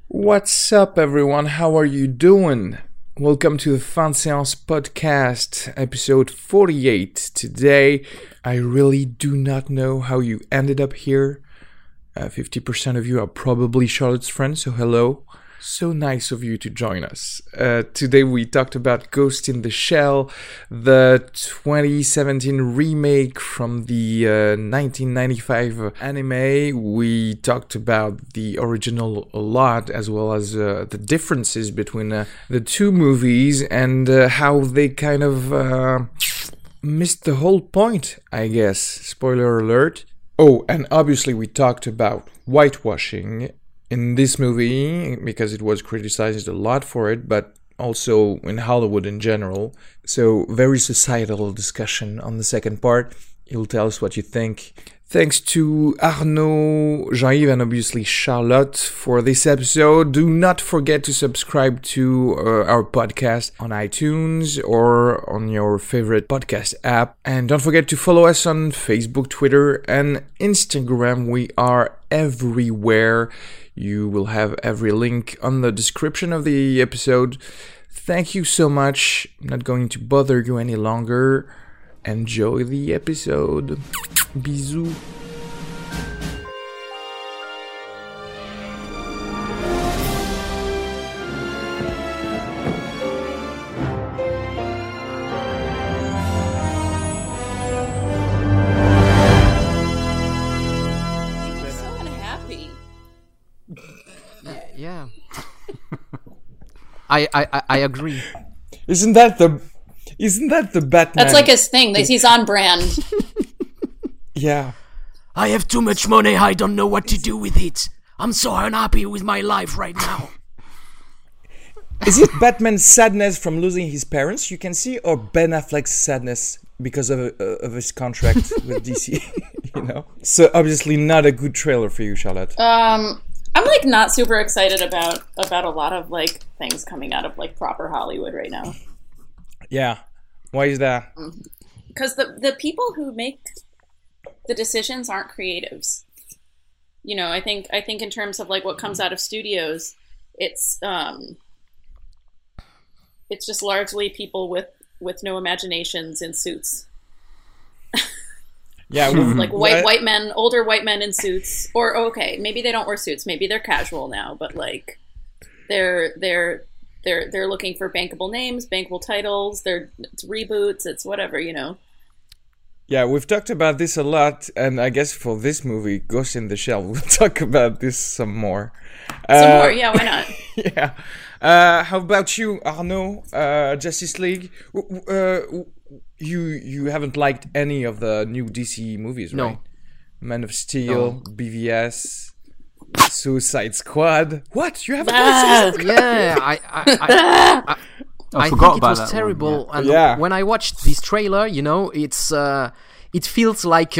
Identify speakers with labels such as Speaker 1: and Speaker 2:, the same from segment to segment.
Speaker 1: What's up, everyone? How are you doing? Welcome to the Fan Seance podcast, episode 48. Today, I really do not know how you ended up here. 50% of you are probably Charlotte's friends, so hello. So nice of you to join us. Today we talked about Ghost in the Shell, the 2017 remake from the 1995 anime. We talked about the original a lot, as well as the differences between the two movies and how they kind of missed the whole point, I guess. Spoiler alert. Oh, and obviously we talked about whitewashing in this movie, because it was criticized a lot for it, but also in Hollywood in general. So, very societal discussion on the second part. You'll tell us what you think. Thanks to Arnaud, Jean-Yves, and obviously Charlotte for this episode. Do not forget to subscribe to our podcast on iTunes or on your favorite podcast app. And don't forget to follow us on Facebook, Twitter, and Instagram. We are everywhere. You will have every link on the description of the episode. Thank you so much. I'm not going to bother you any longer. Enjoy the episode. Bisous.
Speaker 2: Yeah. I agree.
Speaker 1: Isn't that the Batman?
Speaker 3: That's like his thing. He's on brand.
Speaker 1: Yeah.
Speaker 2: I have too much money. I don't know what to do with it. I'm so unhappy with my life right now.
Speaker 1: Is it Batman's sadness from losing his parents, you can see, or Ben Affleck's sadness because of his contract with DC? You know. So obviously not a good trailer for you, Charlotte.
Speaker 3: I'm like not super excited about a lot of like things coming out of like proper Hollywood right now.
Speaker 1: Yeah. Why is that?
Speaker 3: Because the people who make the decisions aren't creatives. You know, I think in terms of like what comes out of studios, it's just largely people with no imaginations in suits.
Speaker 1: Yeah,
Speaker 3: like white men, older white men in suits, or okay, maybe they don't wear suits, maybe they're casual now, but like they're looking for bankable names, bankable titles. It's reboots, it's whatever, you know.
Speaker 1: Yeah, we've talked about this a lot, and I guess for this movie, Ghost in the Shell, we'll talk about this some more.
Speaker 3: Yeah, why not?
Speaker 1: Yeah. How about you, Arnaud? Justice League? You haven't liked any of the new DC movies, right?
Speaker 2: No.
Speaker 1: Man of Steel, no. BVS, Suicide Squad. What? You haven't
Speaker 2: watched Suicide Squad? Yeah, I think it was terrible.
Speaker 1: One, yeah.
Speaker 2: And when I watched this trailer, you know, it feels like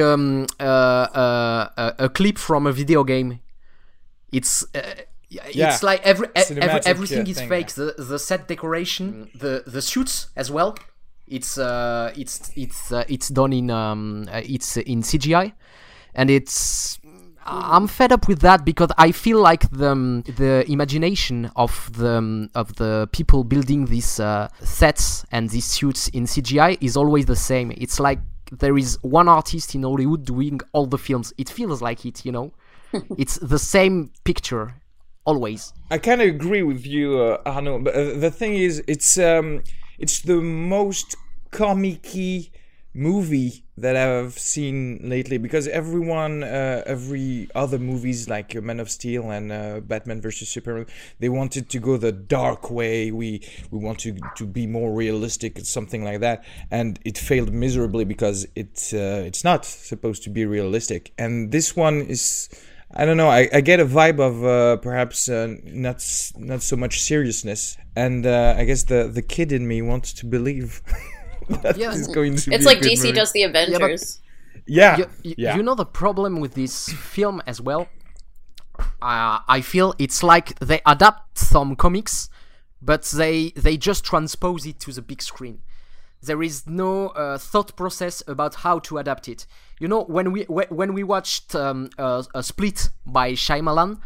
Speaker 2: a clip from a video game. It's like everything is fake. Yeah. The set decoration, the suits as well. It's done in CGI, and I'm fed up with that because I feel like the imagination of the people building these sets and these suits in CGI is always the same. It's like there is one artist in Hollywood doing all the films. It feels like it, you know. It's the same picture always.
Speaker 1: I kind of agree with you, Arnaud. But the thing is, it's the most comic-y movie that I've seen lately, because every other movies like Man of Steel and Batman vs Superman, they wanted to go the dark way. We want to be more realistic, something like that, and it failed miserably because it's not supposed to be realistic. And this one is, I don't know, I get a vibe of perhaps not so much seriousness, and I guess the kid in me wants to believe. It's going to
Speaker 3: it's
Speaker 1: be
Speaker 3: like
Speaker 1: a good
Speaker 3: DC
Speaker 1: movie.
Speaker 3: does the Avengers.
Speaker 2: You know the problem with this film as well? I feel it's like they adapt some comics, but they just transpose it to the big screen. There is no thought process about how to adapt it. You know, when we watched a Split by Shyamalan,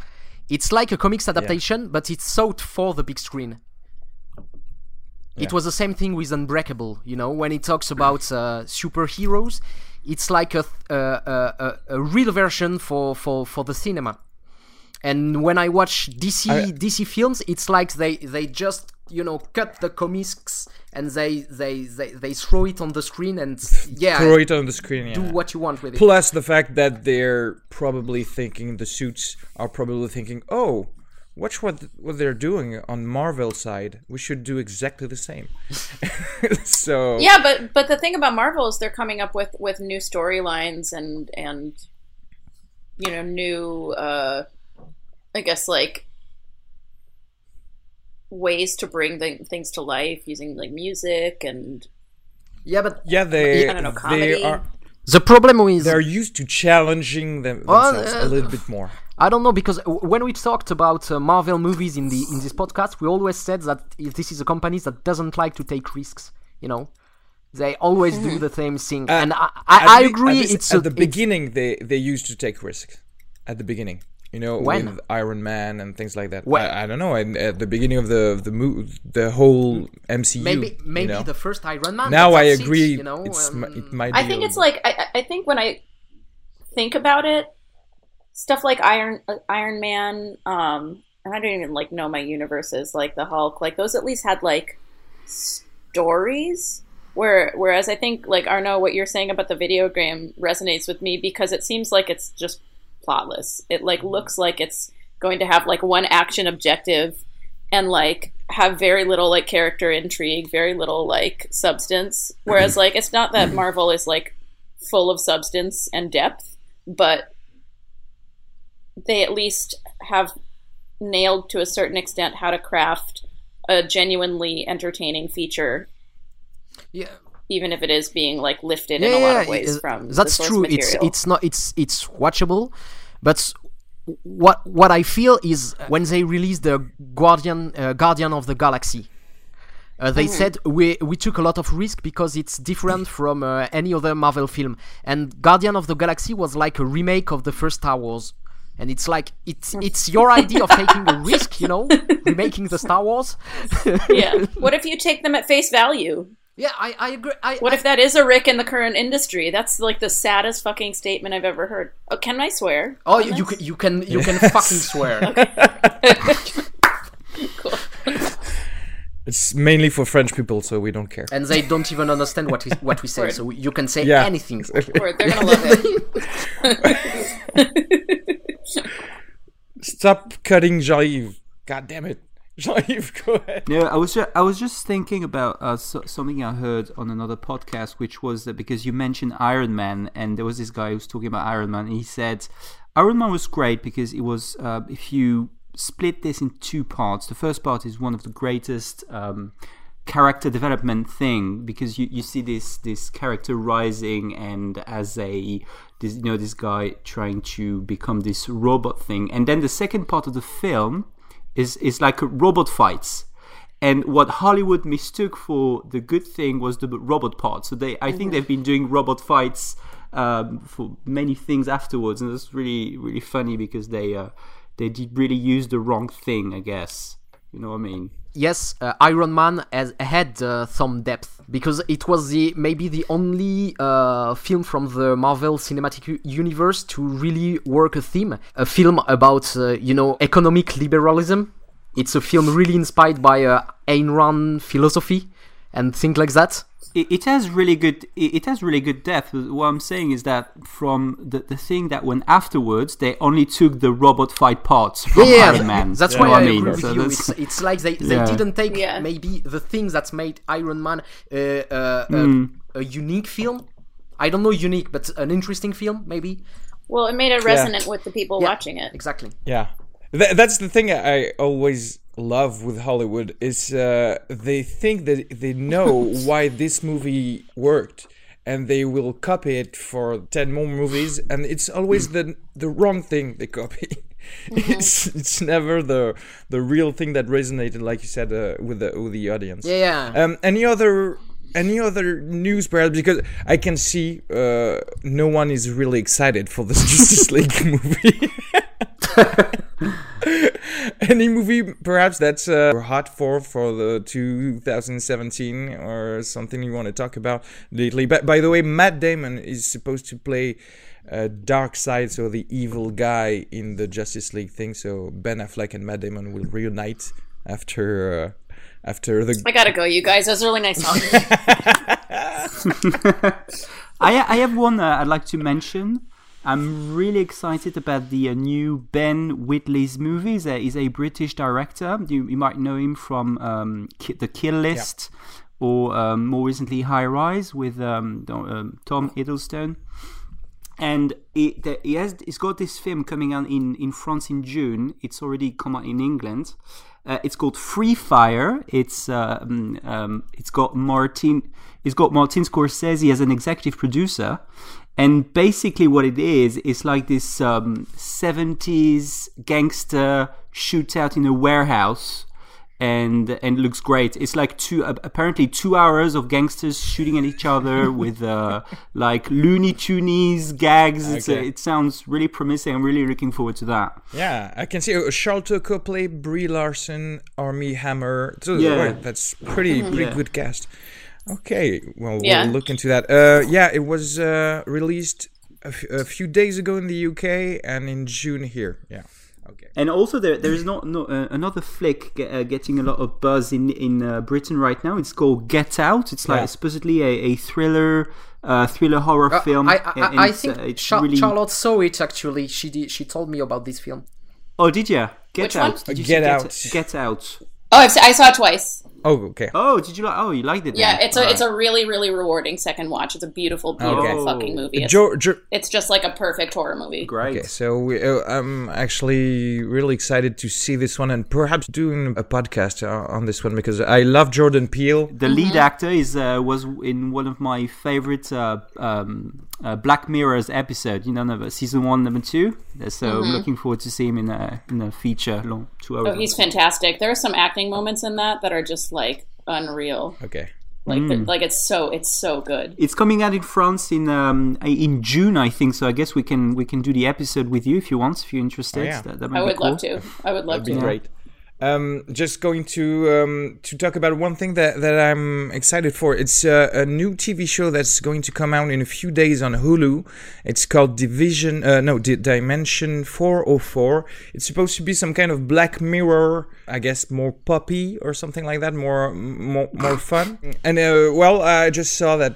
Speaker 2: It's like a comics adaptation, but it's sought for the big screen. It was the same thing with Unbreakable, you know, when it talks about superheroes, it's like a real version for the cinema. And when I watch DC films, it's like they just, you know, cut the comics and they throw it on the screen and
Speaker 1: throw it on the screen.
Speaker 2: Do what you want with it.
Speaker 1: Plus the fact that they're probably thinking, the suits are probably thinking, oh, watch what they're doing on Marvel side. We should do exactly the same. So
Speaker 3: but the thing about Marvel is they're coming up with new storylines and you know, new I guess like ways to bring things to life using like music and
Speaker 1: they
Speaker 3: I don't know, comedy.
Speaker 2: The problem is
Speaker 1: they're used to challenging themselves a little bit more.
Speaker 2: I don't know, because when we talked about Marvel movies in this podcast, we always said that if this is a company that doesn't like to take risks, you know, they always do the same thing. And I agree.
Speaker 1: At the beginning, they used to take risks. At the beginning, you know, with Iron Man and things like that. I don't know. At the beginning of the whole MCU,
Speaker 2: maybe
Speaker 1: you know?
Speaker 2: the first Iron Man.
Speaker 1: Now I agree.
Speaker 2: You know,
Speaker 1: it might.
Speaker 3: I think it's like I think when I think about it. Stuff like Iron Man, and I don't even like know my universes, like the Hulk, like those at least had like stories. Whereas I think like Arnaud, what you're saying about the video game resonates with me because it seems like it's just plotless. It like looks like it's going to have like one action objective and like have very little like character intrigue, very little like substance. Whereas like it's not that Marvel is like full of substance and depth, but they at least have nailed to a certain extent how to craft a genuinely entertaining feature.
Speaker 2: Yeah.
Speaker 3: Even if it is being like lifted in a lot of ways from
Speaker 2: that's
Speaker 3: the source
Speaker 2: true.
Speaker 3: material.
Speaker 2: It's watchable, but what I feel is when they released the Guardian of the Galaxy, they said we took a lot of risk because it's different from any other Marvel film, and Guardian of the Galaxy was like a remake of the first Star Wars. And it's like it's your idea of taking a risk, you know, remaking the Star Wars.
Speaker 3: Yeah. What if you take them at face value?
Speaker 2: Yeah, I agree.
Speaker 3: What if that is a Rick in the current industry? That's like the saddest fucking statement I've ever heard. Oh, can I swear?
Speaker 2: Oh, you can fucking swear.
Speaker 3: Cool.
Speaker 2: It's
Speaker 1: mainly for French people, so we don't care.
Speaker 2: And they don't even understand what we say, so you can say anything.
Speaker 3: Word. They're gonna love it.
Speaker 1: Stop cutting Jean-Yves. God damn it. Jean-Yves, go ahead.
Speaker 4: Yeah, I was just thinking about something I heard on another podcast, which was that because you mentioned Iron Man, and there was this guy who was talking about Iron Man, and he said Iron Man was great because it was, if you split this in two parts, the first part is one of the greatest character development thing, because you see this character rising and as this guy trying to become this robot thing, and then the second part of the film is like robot fights, and what Hollywood mistook for the good thing was the robot part. So I think they've been doing robot fights for many things afterwards, and it's really really funny because they did really use the wrong thing, I guess. You know what I mean?
Speaker 2: Yes, Iron Man had some depth because it was maybe the only film from the Marvel Cinematic Universe to really work a theme. A film about economic liberalism. It's a film really inspired by Ayn Rand philosophy and things like that.
Speaker 4: It has really good. It has really good depth. What I'm saying is that from the thing that went afterwards, they only took the robot fight parts from Iron Man.
Speaker 2: That's why I agree with you. It's like they didn't take maybe the things that made Iron Man a unique film. I don't know unique, but an interesting film maybe.
Speaker 3: Well, it made it resonant with the people watching it.
Speaker 2: Exactly.
Speaker 1: Yeah, that's the thing I always love with Hollywood is they think that they know why this movie worked, and they will copy it for 10 more movies, and it's always the wrong thing they copy. It's never the real thing that resonated, like you said, with the audience. Any other news, perhaps, because I can see no one is really excited for this Justice League movie. Any movie perhaps that's hot for the 2017 or something you want to talk about lately? But by the way, Matt Damon is supposed to play Darkseid, so the evil guy in the Justice League thing. So Ben Affleck and Matt Damon will reunite after the...
Speaker 3: I gotta go, you guys. It was really nice talking to you.
Speaker 4: I have one I'd like to mention. I'm really excited about the new Ben Wheatley's movies. He's a British director. You might know him from The Kill List, or more recently High Rise with Tom Hiddleston. And he's got this film coming out in France in June. It's already come out in England. It's called Free Fire. It's got Martin Scorsese as an executive producer. And basically what it is like this 70s gangster shootout in a warehouse, and looks great. It's like apparently 2 hours of gangsters shooting at each other with like Looney Tunes gags.
Speaker 1: Okay.
Speaker 4: It sounds really promising. I'm really looking forward to that.
Speaker 1: Yeah, I can see Charlton Copley, Brie Larson, Armie Hammer. So, right, that's pretty good cast. Okay, well, we'll look into that. It was released a few days ago in the UK and in June here. Yeah, okay.
Speaker 4: And also there's another flick getting a lot of buzz in Britain right now. It's called Get Out. It's like supposedly a thriller horror film.
Speaker 2: I think Charlotte saw it actually. She told me about this film.
Speaker 4: Oh, did you?
Speaker 3: Which one?
Speaker 4: Did you
Speaker 1: Get Out.
Speaker 4: Get Out.
Speaker 3: Oh, I saw it twice.
Speaker 1: Oh, okay.
Speaker 4: Oh, did you like? Oh, you liked it?
Speaker 3: Yeah, it's a really, really rewarding second watch. It's a beautiful fucking movie. It's just like a perfect horror movie.
Speaker 4: Great.
Speaker 1: Okay, so I'm actually really excited to see this one and perhaps doing a podcast on this one because I love Jordan Peele.
Speaker 4: The lead actor was in one of my favorite Black Mirror's episode. Season 1, number 2. So I'm looking forward to see him in a feature long 2 hours.
Speaker 3: Oh, he's fantastic. There are some acting moments in that are just like unreal.
Speaker 1: Okay.
Speaker 3: Like it's so good.
Speaker 4: It's coming out in France in June, I think. So I guess we can do the episode with you if you're interested.
Speaker 1: Oh, yeah.
Speaker 4: That might be cool.
Speaker 3: Love to. I would love
Speaker 1: That'd
Speaker 3: to.
Speaker 1: be great. Just going to talk about one thing that I'm excited for. It's a new TV show that's going to come out in a few days on Hulu. It's called Dimension 404. It's supposed to be some kind of Black Mirror, I guess, more poppy or something like that, more fun. And I just saw that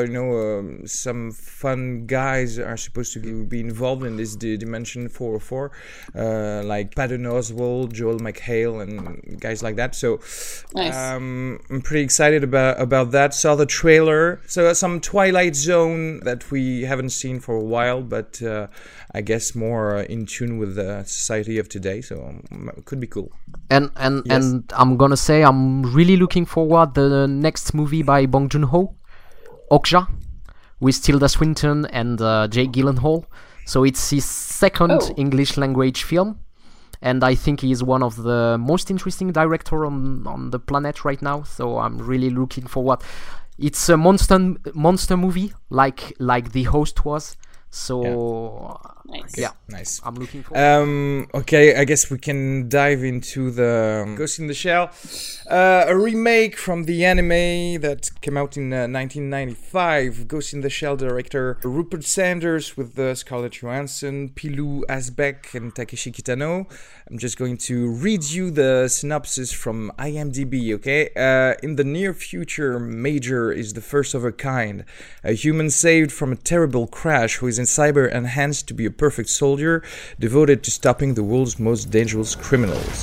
Speaker 1: some fun guys are supposed to be involved in this Dimension 404, like Patton Oswalt, Joel McHale, and guys like that. So
Speaker 3: nice.
Speaker 1: I'm pretty excited about that. Saw the trailer. So some Twilight Zone that we haven't seen for a while, but I guess more in tune with the society of today. So it could be cool.
Speaker 2: And I'm gonna say I'm really looking forward to the next movie by Bong Joon-ho, Okja, with Tilda Swinton and Jake Gyllenhaal. So it's his second English language film. And I think he is one of the most interesting directors on the planet right now. So I'm really looking forward. It's a monster movie, like The Host was. So
Speaker 1: nice.
Speaker 2: I'm looking forward.
Speaker 1: Okay, I guess we can dive into the Ghost in the Shell, a remake from the anime that came out in 1995. Ghost in the Shell director Rupert Sanders with Scarlett Johansson, Pilou Asbæk, and Takeshi Kitano. I'm just going to read you the synopsis from IMDb. Okay, in the near future, Major is the first of a kind, a human saved from a terrible crash who is in cyber enhanced to be a perfect soldier devoted to stopping the world's most dangerous criminals.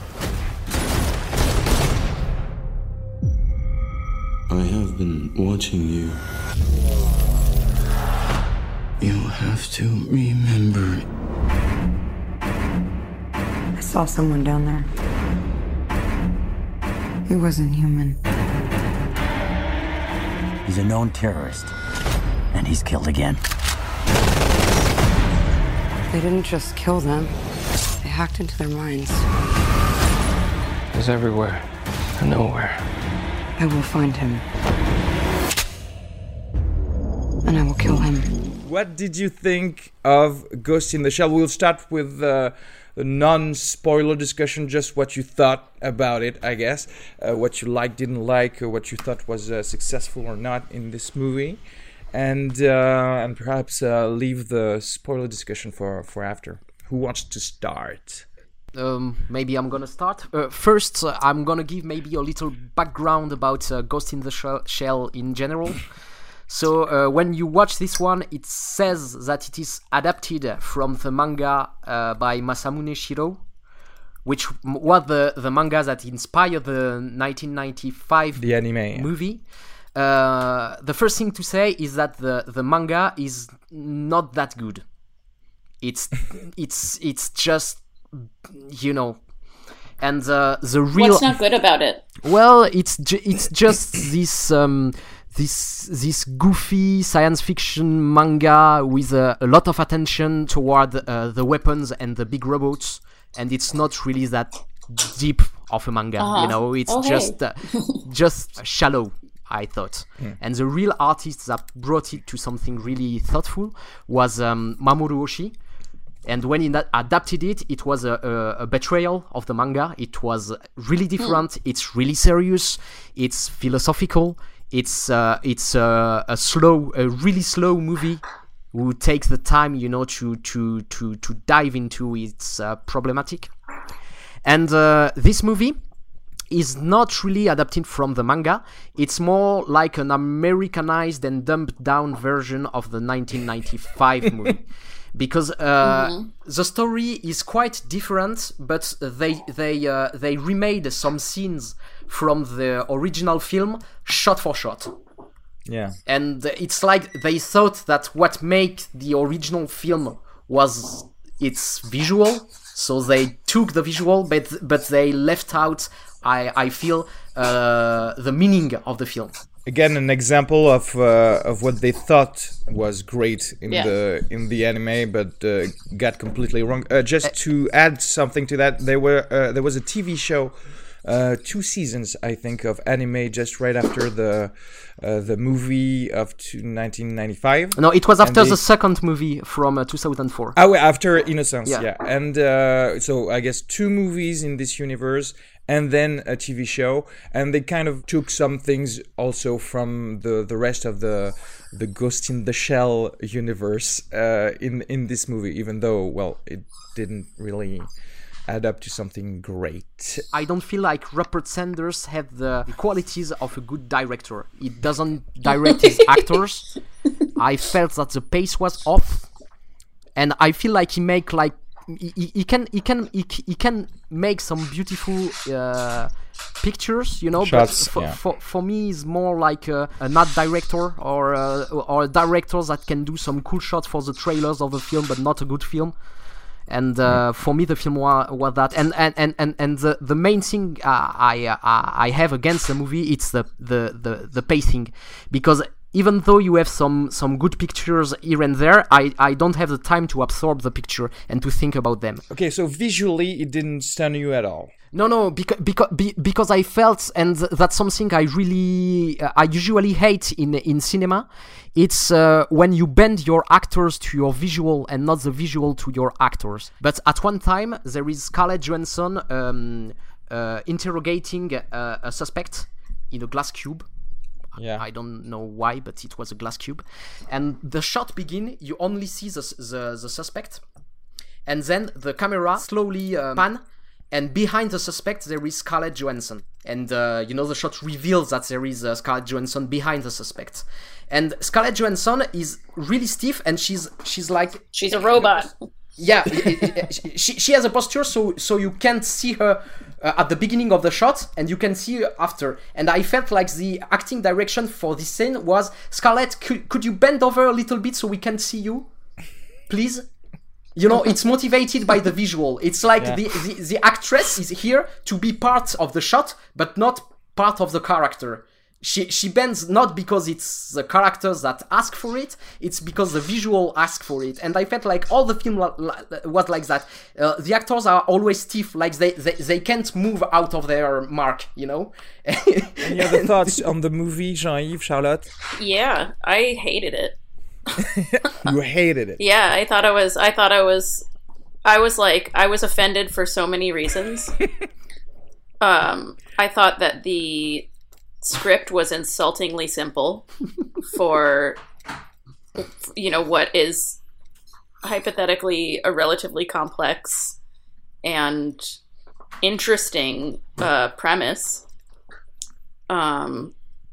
Speaker 5: I have been watching you. You have to remember.
Speaker 6: I saw someone down there. He wasn't human.
Speaker 7: He's a known terrorist, and he's killed again.
Speaker 6: They didn't just kill them. They hacked into their minds.
Speaker 8: He's everywhere and nowhere.
Speaker 6: I will find him. And I will kill him.
Speaker 1: What did you think of Ghost in the Shell? We'll start with the non-spoiler discussion, just what you thought about it, I guess. What you liked, didn't like, what you thought was successful or not in this movie. And perhaps leave the spoiler discussion for after. Who wants to start?
Speaker 2: Maybe I'm gonna start. First, I'm gonna give maybe a little background about Ghost in the Shell in general. So when you watch this one, it says that it is adapted from the manga by Masamune Shirow, which was the manga that inspired the 1995
Speaker 1: the anime
Speaker 2: movie. The first thing to say is that the manga is not that good. It's just, you know, and the real.
Speaker 3: What's not good about it?
Speaker 2: Well, it's just this goofy science fiction manga with a lot of attention toward the weapons and the big robots, and it's not really that deep of a manga. You know, it's just shallow, I thought. And the real artist that brought it to something really thoughtful was Mamoru Oshii. And when he adapted it, it was a betrayal of the manga. It was really different. It's really serious. It's philosophical. It's a really slow movie who takes the time, you know, to dive into its problematic. And this movie is not really adapted from the manga. It's more like an Americanized and dumbed down version of the 1995 movie. Because the story is quite different, but they remade some scenes from the original film shot for shot.
Speaker 1: Yeah.
Speaker 2: And it's like they thought that what made the original film was its visual, so they took the visual, but they left out, I feel, the meaning of the film.
Speaker 1: Again, an example of what they thought was great in the anime, but got completely wrong. Just to add something to that, there was a TV show, 2 seasons, I think, of anime just right after the movie of 1995.
Speaker 2: No, it was after the second movie from 2004.
Speaker 1: Oh, after Innocence, yeah. And so I guess 2 movies in this universe, and then a TV show, and they kind of took some things also from the rest of the Ghost in the Shell universe in this movie, even though, well, it didn't really add up to something great.
Speaker 2: I don't feel like Rupert Sanders had the qualities of a good director. He doesn't direct his actors. I felt that the pace was off, and I feel like he make like he can make some beautiful pictures, you know.
Speaker 1: Shots,
Speaker 2: but for me, it's more like an art director or a director that can do some cool shots for the trailers of the film, but not a good film. And for me, the film was that. And the main thing I have against the movie, it's the pacing, because even though you have some good pictures here and there, I don't have the time to absorb the picture and to think about them.
Speaker 1: Okay, so visually, it didn't stun you at all.
Speaker 2: No, because I felt, and that's something I usually hate in cinema. It's when you bend your actors to your visual and not the visual to your actors. But at one time, there is Scarlett Johansson interrogating a suspect in a glass cube.
Speaker 1: Yeah.
Speaker 2: I don't know why, but it was a glass cube. And the shot begins, you only see the suspect. And then the camera slowly pan, and behind the suspect there is Scarlett Johansson. And the shot reveals that there is Scarlett Johansson behind the suspect. And Scarlett Johansson is really stiff, and she's like...
Speaker 3: She's a robot.
Speaker 2: Yeah, she has a posture, so you can't see her at the beginning of the shot, and you can see her after. And I felt like the acting direction for this scene was, Scarlett, could you bend over a little bit so we can see you, please? You know, it's motivated by the visual. It's like the actress is here to be part of the shot, but not part of the character. She bends not because it's the characters that ask for it, it's because the visual ask for it. And I felt like all the film was like that. The actors are always stiff, like they can't move out of their mark, you know?
Speaker 1: Any other thoughts on the movie, Jean-Yves, Charlotte?
Speaker 3: Yeah, I hated it.
Speaker 1: You hated it.
Speaker 3: Yeah, I was offended for so many reasons. I thought that the script was insultingly simple for, what is hypothetically a relatively complex and interesting premise. Well,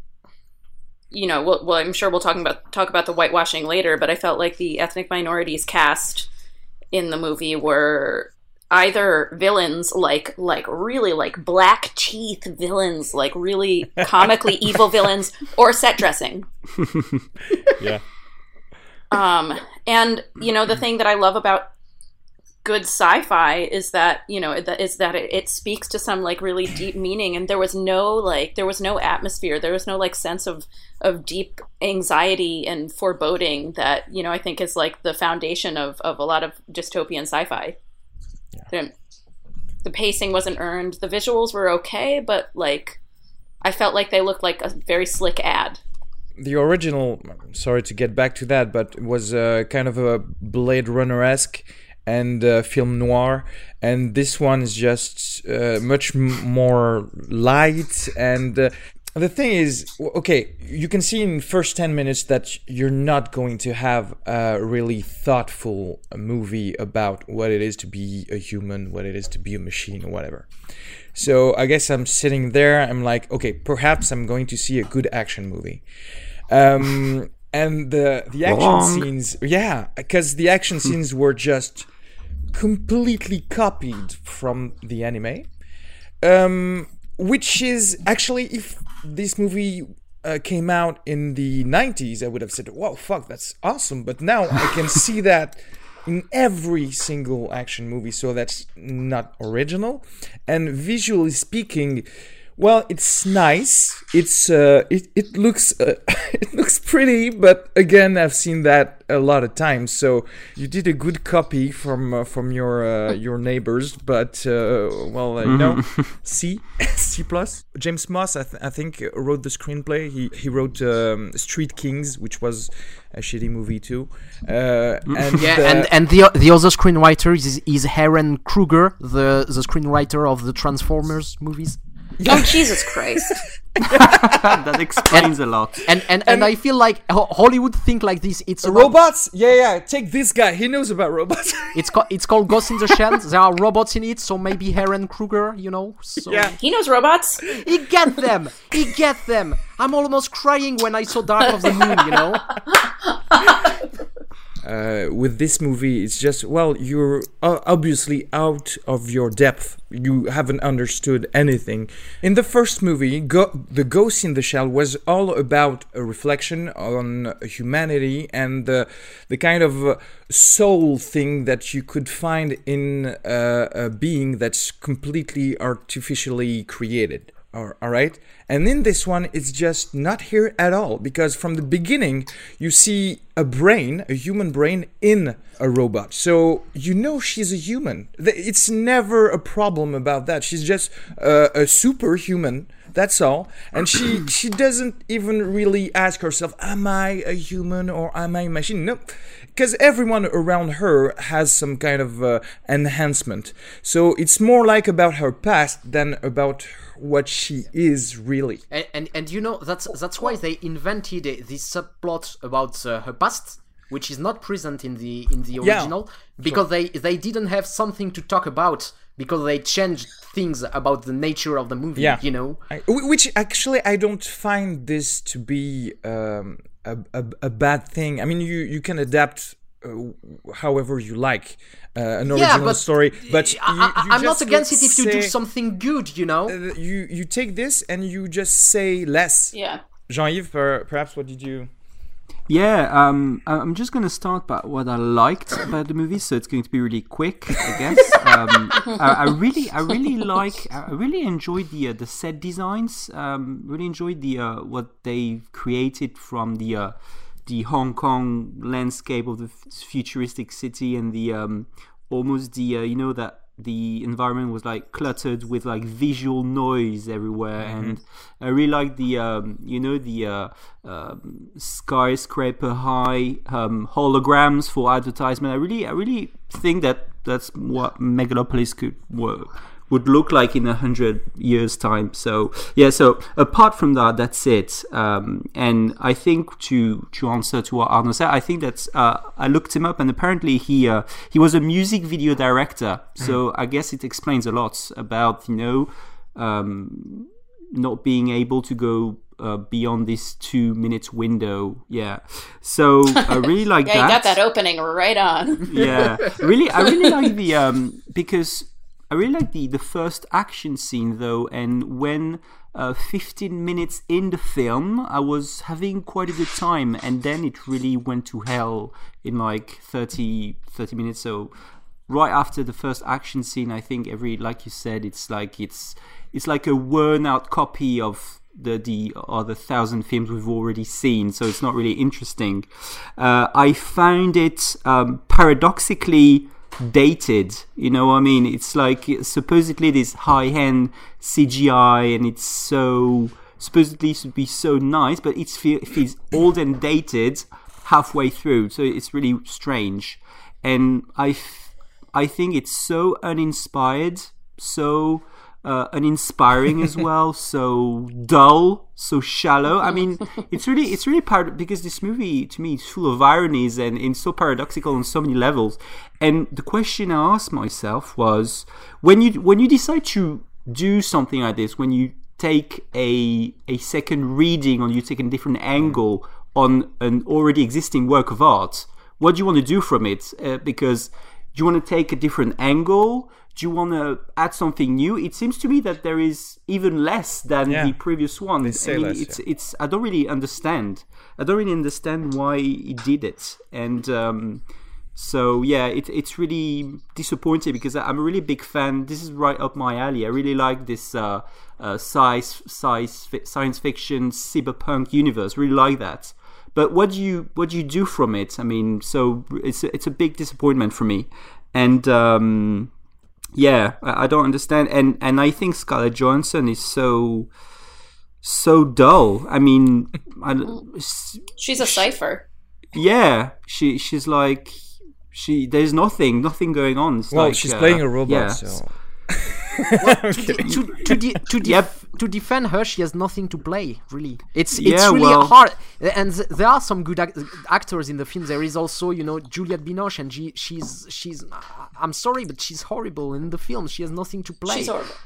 Speaker 3: I'm sure we'll talk about the whitewashing later, but I felt like the ethnic minorities cast in the movie were either villains like really like black teeth villains, like really comically evil villains, or set dressing.
Speaker 1: Yeah.
Speaker 3: And the thing that I love about good sci-fi is that it speaks to some like really deep meaning, and there was no atmosphere, there was no like sense of deep anxiety and foreboding that I think is like the foundation of a lot of dystopian sci-fi. Yeah. The pacing wasn't earned, the visuals were okay, but like I felt like they looked like a very slick ad.
Speaker 1: The original, sorry to get back to that, but it was kind of a Blade Runner-esque and film noir, and this one is just much more light. And the thing is, okay, you can see in first 10 minutes that you're not going to have a really thoughtful movie about what it is to be a human, what it is to be a machine, or whatever. So I guess I'm sitting there, I'm like, okay, perhaps I'm going to see a good action movie. And the action scenes, yeah, because the action scenes were just completely copied from the anime, which is actually, if this movie came out in the 90s, I would have said, wow, fuck, that's awesome. But now I can see that in every single action movie, so that's not original. And visually speaking, well, it's nice. It looks it looks pretty, but again, I've seen that a lot of times. So you did a good copy from your neighbors, but C+. James Moss, I think, wrote the screenplay. He wrote Street Kings, which was a shitty movie too.
Speaker 2: And the other screenwriter is Aaron Kruger, the screenwriter of the Transformers movies.
Speaker 3: Oh, Jesus Christ.
Speaker 4: That explains a lot.
Speaker 2: And I feel like Hollywood think like this. It's
Speaker 1: robots. Yeah. Take this guy. He knows about robots.
Speaker 2: It's called Ghost in the Shell. There are robots in it, so maybe Aaron Kruger, So.
Speaker 3: Yeah, he knows robots.
Speaker 2: He get them. I'm almost crying when I saw Dark of the Moon.
Speaker 1: With this movie, it's just, well, you're obviously out of your depth. You haven't understood anything. In the first movie, The Ghost in the Shell was all about a reflection on humanity and the kind of soul thing that you could find in a being that's completely artificially created. All right? And in this one, it's just not here at all, because from the beginning, you see a human brain in a robot. So she's a human. It's never a problem about that. She's just a superhuman, that's all. And she doesn't even really ask herself, am I a human or am I a machine? No, because everyone around her has some kind of enhancement. So it's more like about her past than about what she is really.
Speaker 2: And that's why they invented this subplot about her past, which is not present in the original, because they didn't have something to talk about, because they changed things about the nature of the movie.
Speaker 1: Which actually I don't find this to be a bad thing. I mean, you can adapt however you like an original story, but
Speaker 2: I'm not against it if you do something good,
Speaker 1: you take this and you just say less.
Speaker 3: Yeah.
Speaker 1: Jean-Yves, perhaps what did you...
Speaker 4: Yeah, I'm just going to start by what I liked about the movie, so it's going to be really quick, I guess. I really enjoyed the set designs. Really enjoyed what they created from the Hong Kong landscape of the futuristic city, and the almost that the environment was like cluttered with like visual noise everywhere, and I really like the skyscraper high holograms for advertisement. I really think that's what Megalopolis would look like in 100 years' time. So yeah, so apart from that, that's it. And I think to answer to what Arnaud said, I think that I looked him up, and apparently he was a music video director. So I guess it explains a lot about not being able to go beyond this 2 minutes window. Yeah, so I really like that.
Speaker 3: You got that opening right on.
Speaker 4: Yeah, I really like the because I really like the first action scene though, and when 15 minutes in the film, I was having quite a good time, and then it really went to hell in like 30 minutes. So right after the first action scene, I think like you said, it's like a worn out copy of the other 1,000 films we've already seen, so it's not really interesting. I found it paradoxically dated, I mean, it's like supposedly this high-end CGI, and it's so supposedly should be so nice, but it feels old and dated halfway through, so it's really strange. And I think it's so uninspired, so uninspiring as well, so dull, so shallow. I mean, it's really because this movie to me is full of ironies and it's so paradoxical on so many levels. And the question I asked myself was, when you decide to do something like this, when you take a second reading, or you take a different angle on an already existing work of art, what do you want to do from it? Because do you want to take a different angle? Do you want to add something new? It seems to me that there is even less than the previous one.
Speaker 1: They say less,
Speaker 4: it's I don't really understand. Why he did it. And so yeah, it's really disappointing, because I'm a really big fan. This is right up my alley. I really like this science fiction cyberpunk universe. Really like that. But what do you do from it? I mean, so it's a big disappointment for me. And yeah, I don't understand, and I think Scarlett Johansson is so dull. I mean,
Speaker 3: she's a cipher.
Speaker 4: Yeah, she's like there's nothing going on. It's
Speaker 1: she's playing a robot, so.
Speaker 2: Well, to defend her, she has nothing to play. Really, it's really hard. And there are some good actors in the film. There is also, Juliette Binoche, and she's. I'm sorry, but she's horrible in the film. She has nothing to play.
Speaker 3: She's horrible.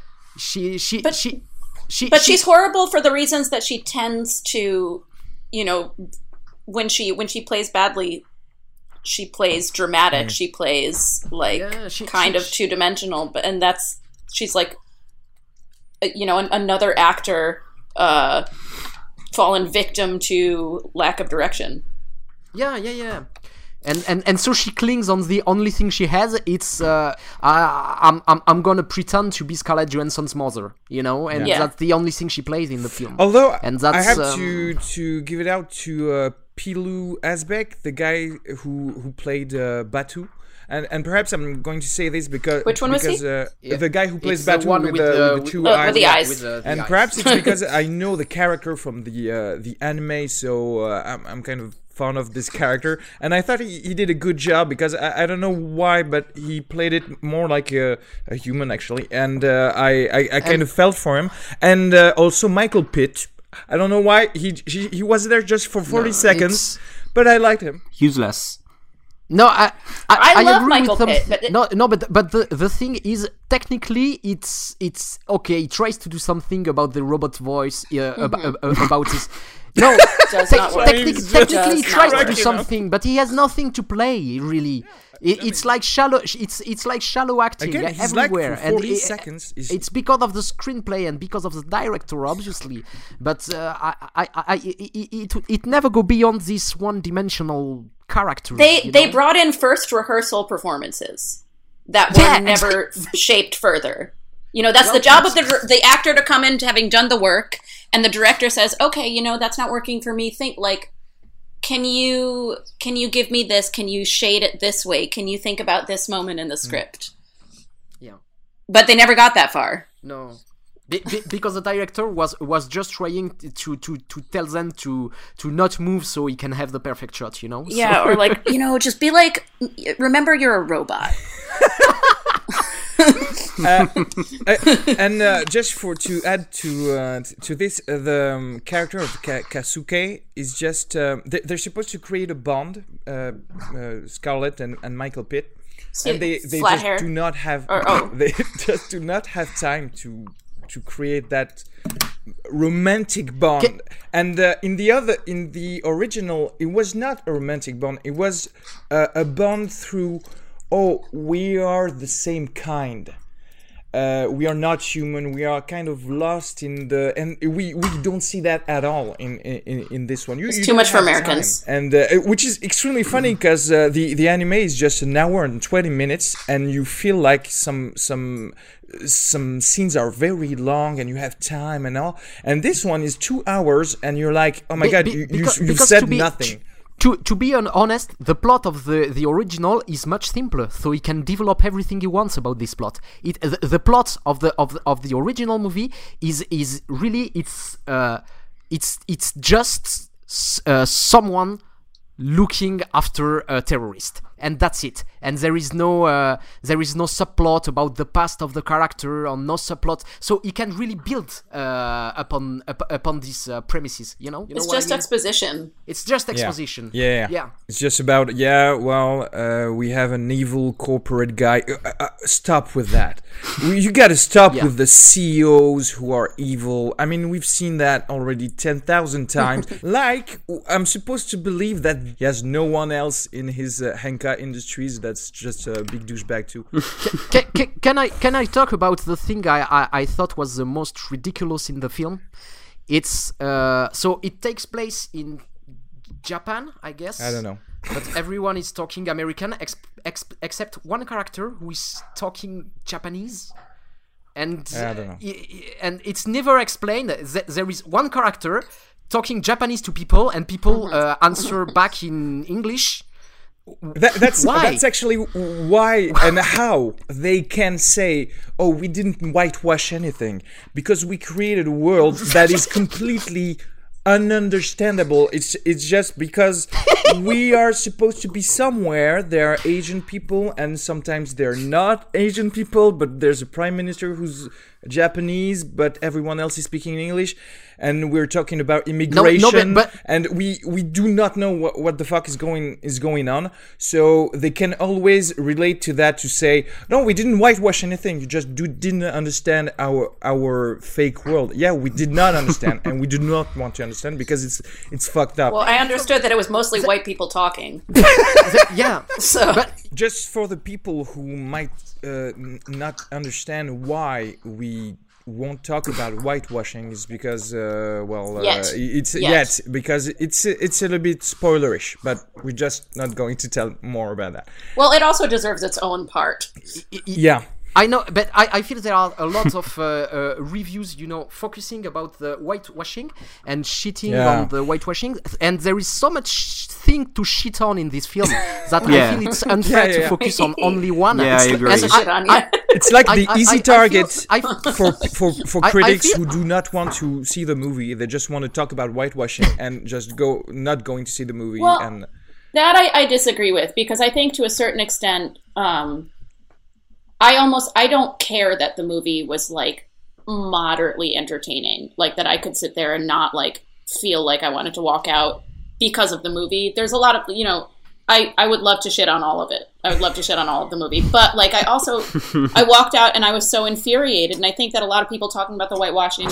Speaker 2: But
Speaker 3: she's horrible for the reasons that she tends to, when she plays badly, she plays dramatic. She plays like kind of two-dimensional, and she's like, another actor fallen victim to lack of direction.
Speaker 2: Yeah. And so she clings on the only thing she has. It's I'm gonna pretend to be Scarlett Johansson's mother, and that's the only thing she plays in the film.
Speaker 1: Although
Speaker 2: and that's,
Speaker 1: I have to give it out to Pilou Asbæk, the guy who played Batu. And perhaps I'm going to say this because
Speaker 3: which one was he?
Speaker 1: The guy who plays Batu with the two eyes.
Speaker 3: With the eyes.
Speaker 1: And perhaps it's because I know the character from the anime, so I'm kind of fond of this character. And I thought he did a good job, because I don't know why, but he played it more like a human actually. And I kind of felt for him. And also Michael Pitt. I don't know why he was there just for 40 seconds, but I liked him.
Speaker 4: Useless.
Speaker 2: No, I
Speaker 3: love
Speaker 2: agree
Speaker 3: Michael
Speaker 2: with
Speaker 3: Pitt.
Speaker 2: But the thing is, technically, it's okay. He tries to do something about the robot voice, about his. No, technically, he tries to do something, but he has nothing to play really. It's like shallow. It's like shallow acting everywhere,
Speaker 1: like for 40 seconds.
Speaker 2: It's because of the screenplay and because of the director, obviously. But it never go beyond this one-dimensional character.
Speaker 3: They brought in first rehearsal performances that were never shaped further. That's the job of the actor to come in to having done the work, and the director says, "Okay, that's not working for me. Think like." Can you give me this? Can you shade it this way? Can you think about this moment in the script?
Speaker 2: Yeah.
Speaker 3: But they never got that far.
Speaker 2: No. Because the director was just trying to tell them to not move so he can have the perfect shot, you know?
Speaker 3: Yeah, or like, just be like, remember you're a robot.
Speaker 1: Just to add to this, the character of Kasuke is just they're supposed to create a bond, Scarlett and Michael Pitt, and they just
Speaker 3: hair.
Speaker 1: do not have they just do not have time to create that romantic bond. And in the original, it was not a romantic bond. It was a bond through, we are the same kind. We are not human. We are kind of lost in and we don't see that at all in this one.
Speaker 3: It's too much for Americans,
Speaker 1: and which is extremely funny because the anime is just an hour and 20 minutes, and you feel like some scenes are very long and you have time and all. And this one is 2 hours, and you're like, oh my god, you said nothing.
Speaker 2: To be honest, the plot of the original is much simpler, so he can develop everything he wants about this plot. The plot of the original movie is really it's just someone looking after a terrorist, and that's it. And there is no subplot about the past of the character, or no subplot, so he can really build upon these premises. You know
Speaker 3: it's just exposition.
Speaker 2: It's just exposition.
Speaker 1: Yeah. It's just about we have an evil corporate guy. Stop with that. You got to stop with the CEOs who are evil. I mean, we've seen that already 10,000 times. Like, I'm supposed to believe that he has no one else in his Henka Industries that's just a big douchebag too.
Speaker 2: Can I talk about the thing I thought was the most ridiculous in the film? It's so it takes place in Japan, I guess.
Speaker 1: I don't know.
Speaker 2: But everyone is talking American except one character who is talking Japanese. And
Speaker 1: I don't know.
Speaker 2: And it's never explained. There is one character talking Japanese to people, and people answer back in English.
Speaker 1: That's actually why and how they can say, we didn't whitewash anything, because we created a world that is completely ununderstandable. It's just because we are supposed to be somewhere. There are Asian people, and sometimes they're not Asian people, but there's a prime minister who's Japanese, but everyone else is speaking English, and we're talking about immigration, and we do not know what the fuck is going on. So they can always relate to that to say, no, we didn't whitewash anything. You just didn't understand our fake world. Yeah, we did not understand, and we do not want to understand because it's fucked up.
Speaker 3: Well, I understood that it was mostly white people talking.
Speaker 2: Yeah.
Speaker 3: So,
Speaker 2: but
Speaker 1: just for the people who might not understand why we won't talk about whitewashing is because because it's a little bit spoilerish, but we're just not going to tell more about that.
Speaker 3: Well, it also deserves its own part.
Speaker 1: Yeah.
Speaker 2: I know, but I feel there are a lot of reviews, focusing about the whitewashing and shitting on the whitewashing, and there is so much thing to shit on in this film that I feel it's unfair to focus on only one.
Speaker 4: Yeah, I agree.
Speaker 1: It's like the easy target for critics who do not want to see the movie. They just want to talk about whitewashing and just not going to see the movie.
Speaker 3: Well,
Speaker 1: and
Speaker 3: that I disagree with, because I think to a certain extent, I don't care that the movie was like moderately entertaining, like that I could sit there and not like feel like I wanted to walk out because of the movie. There's a lot of, I would love to shit on all of it. I would love to shit on all of the movie, but like I walked out and I was so infuriated, and I think that a lot of people talking about the whitewashing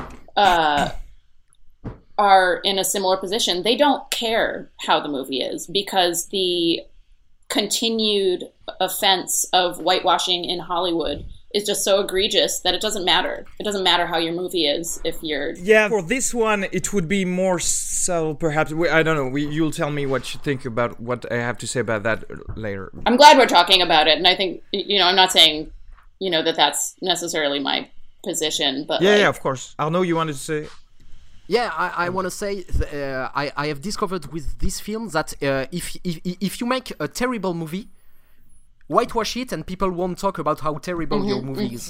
Speaker 3: are in a similar position. They don't care how the movie is, because the continued offense of whitewashing in Hollywood is just so egregious that it doesn't matter. It doesn't matter how your movie is if you're...
Speaker 1: Yeah, for this one, it would be more subtle, perhaps. I don't know. You'll tell me what you think about what I have to say about that later.
Speaker 3: I'm glad we're talking about it, and I think, I'm not saying, that's necessarily my position, but...
Speaker 1: Yeah, of course. Arnaud, you wanted to say...
Speaker 2: Yeah, I want to say I have discovered with this film that if you make a terrible movie, whitewash it, and people won't talk about how terrible your movie is.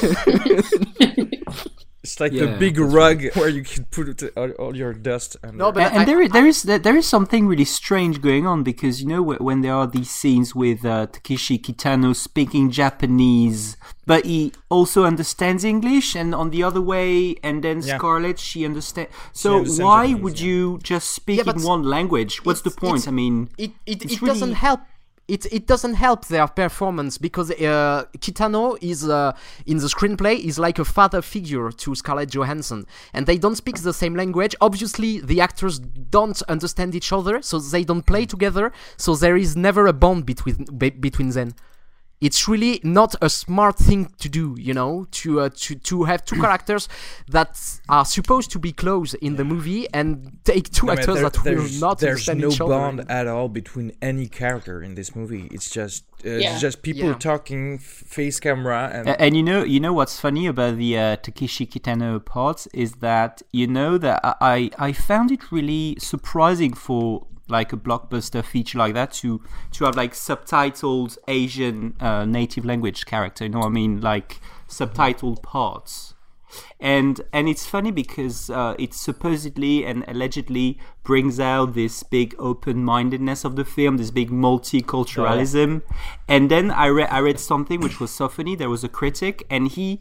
Speaker 1: It's like the big rug where you can put all your dust under.
Speaker 4: No, but there is something really strange going on, because when there are these scenes with Takeshi Kitano speaking Japanese, but he also understands English, and on the other way, and then Scarlett, she understands. So why Japanese, would you just speak in one language? What's the point? I mean,
Speaker 2: it really doesn't help. It doesn't help their performance, because Kitano is in the screenplay is like a father figure to Scarlett Johansson, and they don't speak the same language. Obviously, the actors don't understand each other, so they don't play together. So there is never a bond between them. It's really not a smart thing to do, to have two characters that are supposed to be close in the movie and take two actors that will not understand each other.
Speaker 1: There's no bond at all between any character in this movie. It's just people talking, face camera,
Speaker 4: and you know what's funny about the Takeshi Kitano part is that that I found it really surprising for like a blockbuster feature like that to have like subtitled Asian native language character, like subtitled parts, and it's funny because it supposedly and allegedly brings out this big open-mindedness of the film, this big multiculturalism. And then I read something which was so funny. There was a critic, and he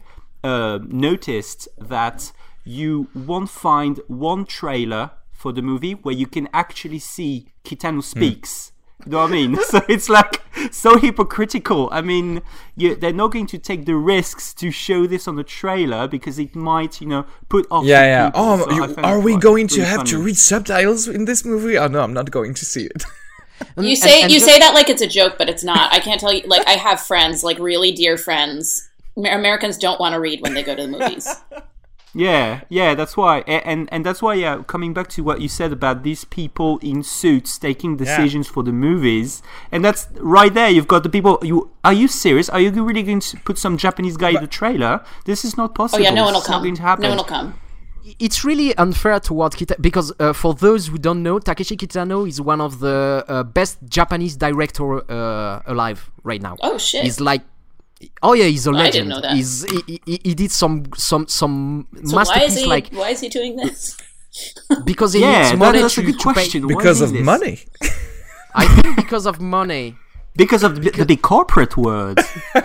Speaker 4: noticed that you won't find one trailer for the movie where you can actually see Kitano speaks. You know what I mean? So it's like so hypocritical. I mean, they're not going to take the risks to show this on the trailer because it might, put off.
Speaker 1: Yeah.
Speaker 4: People. So
Speaker 1: are we going to have to read subtitles in this movie? Oh no, I'm not going to see it.
Speaker 3: You say that like it's a joke, but it's not. I can't tell you. Like, I have friends, like really dear friends. Americans don't want to read when they go to the movies.
Speaker 4: Yeah, that's why, and that's why. Coming back to what you said about these people in suits taking decisions for the movies, and that's right there. You've got the people. Are you serious? Are you really going to put some Japanese guy in the trailer? This is not possible.
Speaker 3: Oh yeah, no one will come.
Speaker 4: No
Speaker 3: one will come.
Speaker 2: It's really unfair towards Kitano, because for those who don't know, Takeshi Kitano is one of the best Japanese director alive right now.
Speaker 3: Oh shit!
Speaker 2: He's like. Oh yeah, he's a legend.
Speaker 3: I didn't know that.
Speaker 2: He did some
Speaker 3: so
Speaker 2: masterpiece.
Speaker 3: Why is he doing this?
Speaker 2: Because he needs money.
Speaker 4: That's a good question.
Speaker 1: Because of money.
Speaker 2: I think because of money.
Speaker 4: Because of the big corporate words.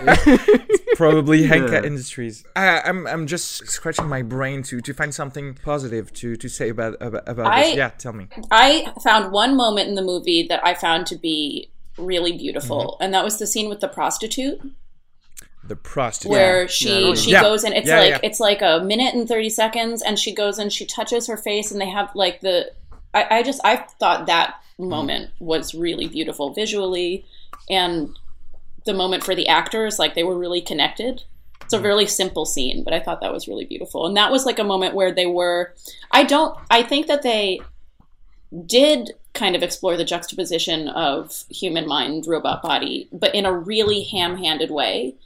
Speaker 1: Probably Henka Industries. I'm just scratching my brain to find something positive to say about this. Yeah, tell me.
Speaker 3: I found one moment in the movie that I found to be really beautiful, and that was the scene with the prostitute.
Speaker 1: The prostitute,
Speaker 3: where she goes and it's like a minute and 30 seconds, and she goes and she touches her face, and they have like I thought that moment was really beautiful visually, and the moment for the actors, like they were really connected. It's a really simple scene, but I thought that was really beautiful, and that was like a moment where they were. I think that they did kind of explore the juxtaposition of human mind, robot body, but in a really ham-handed way.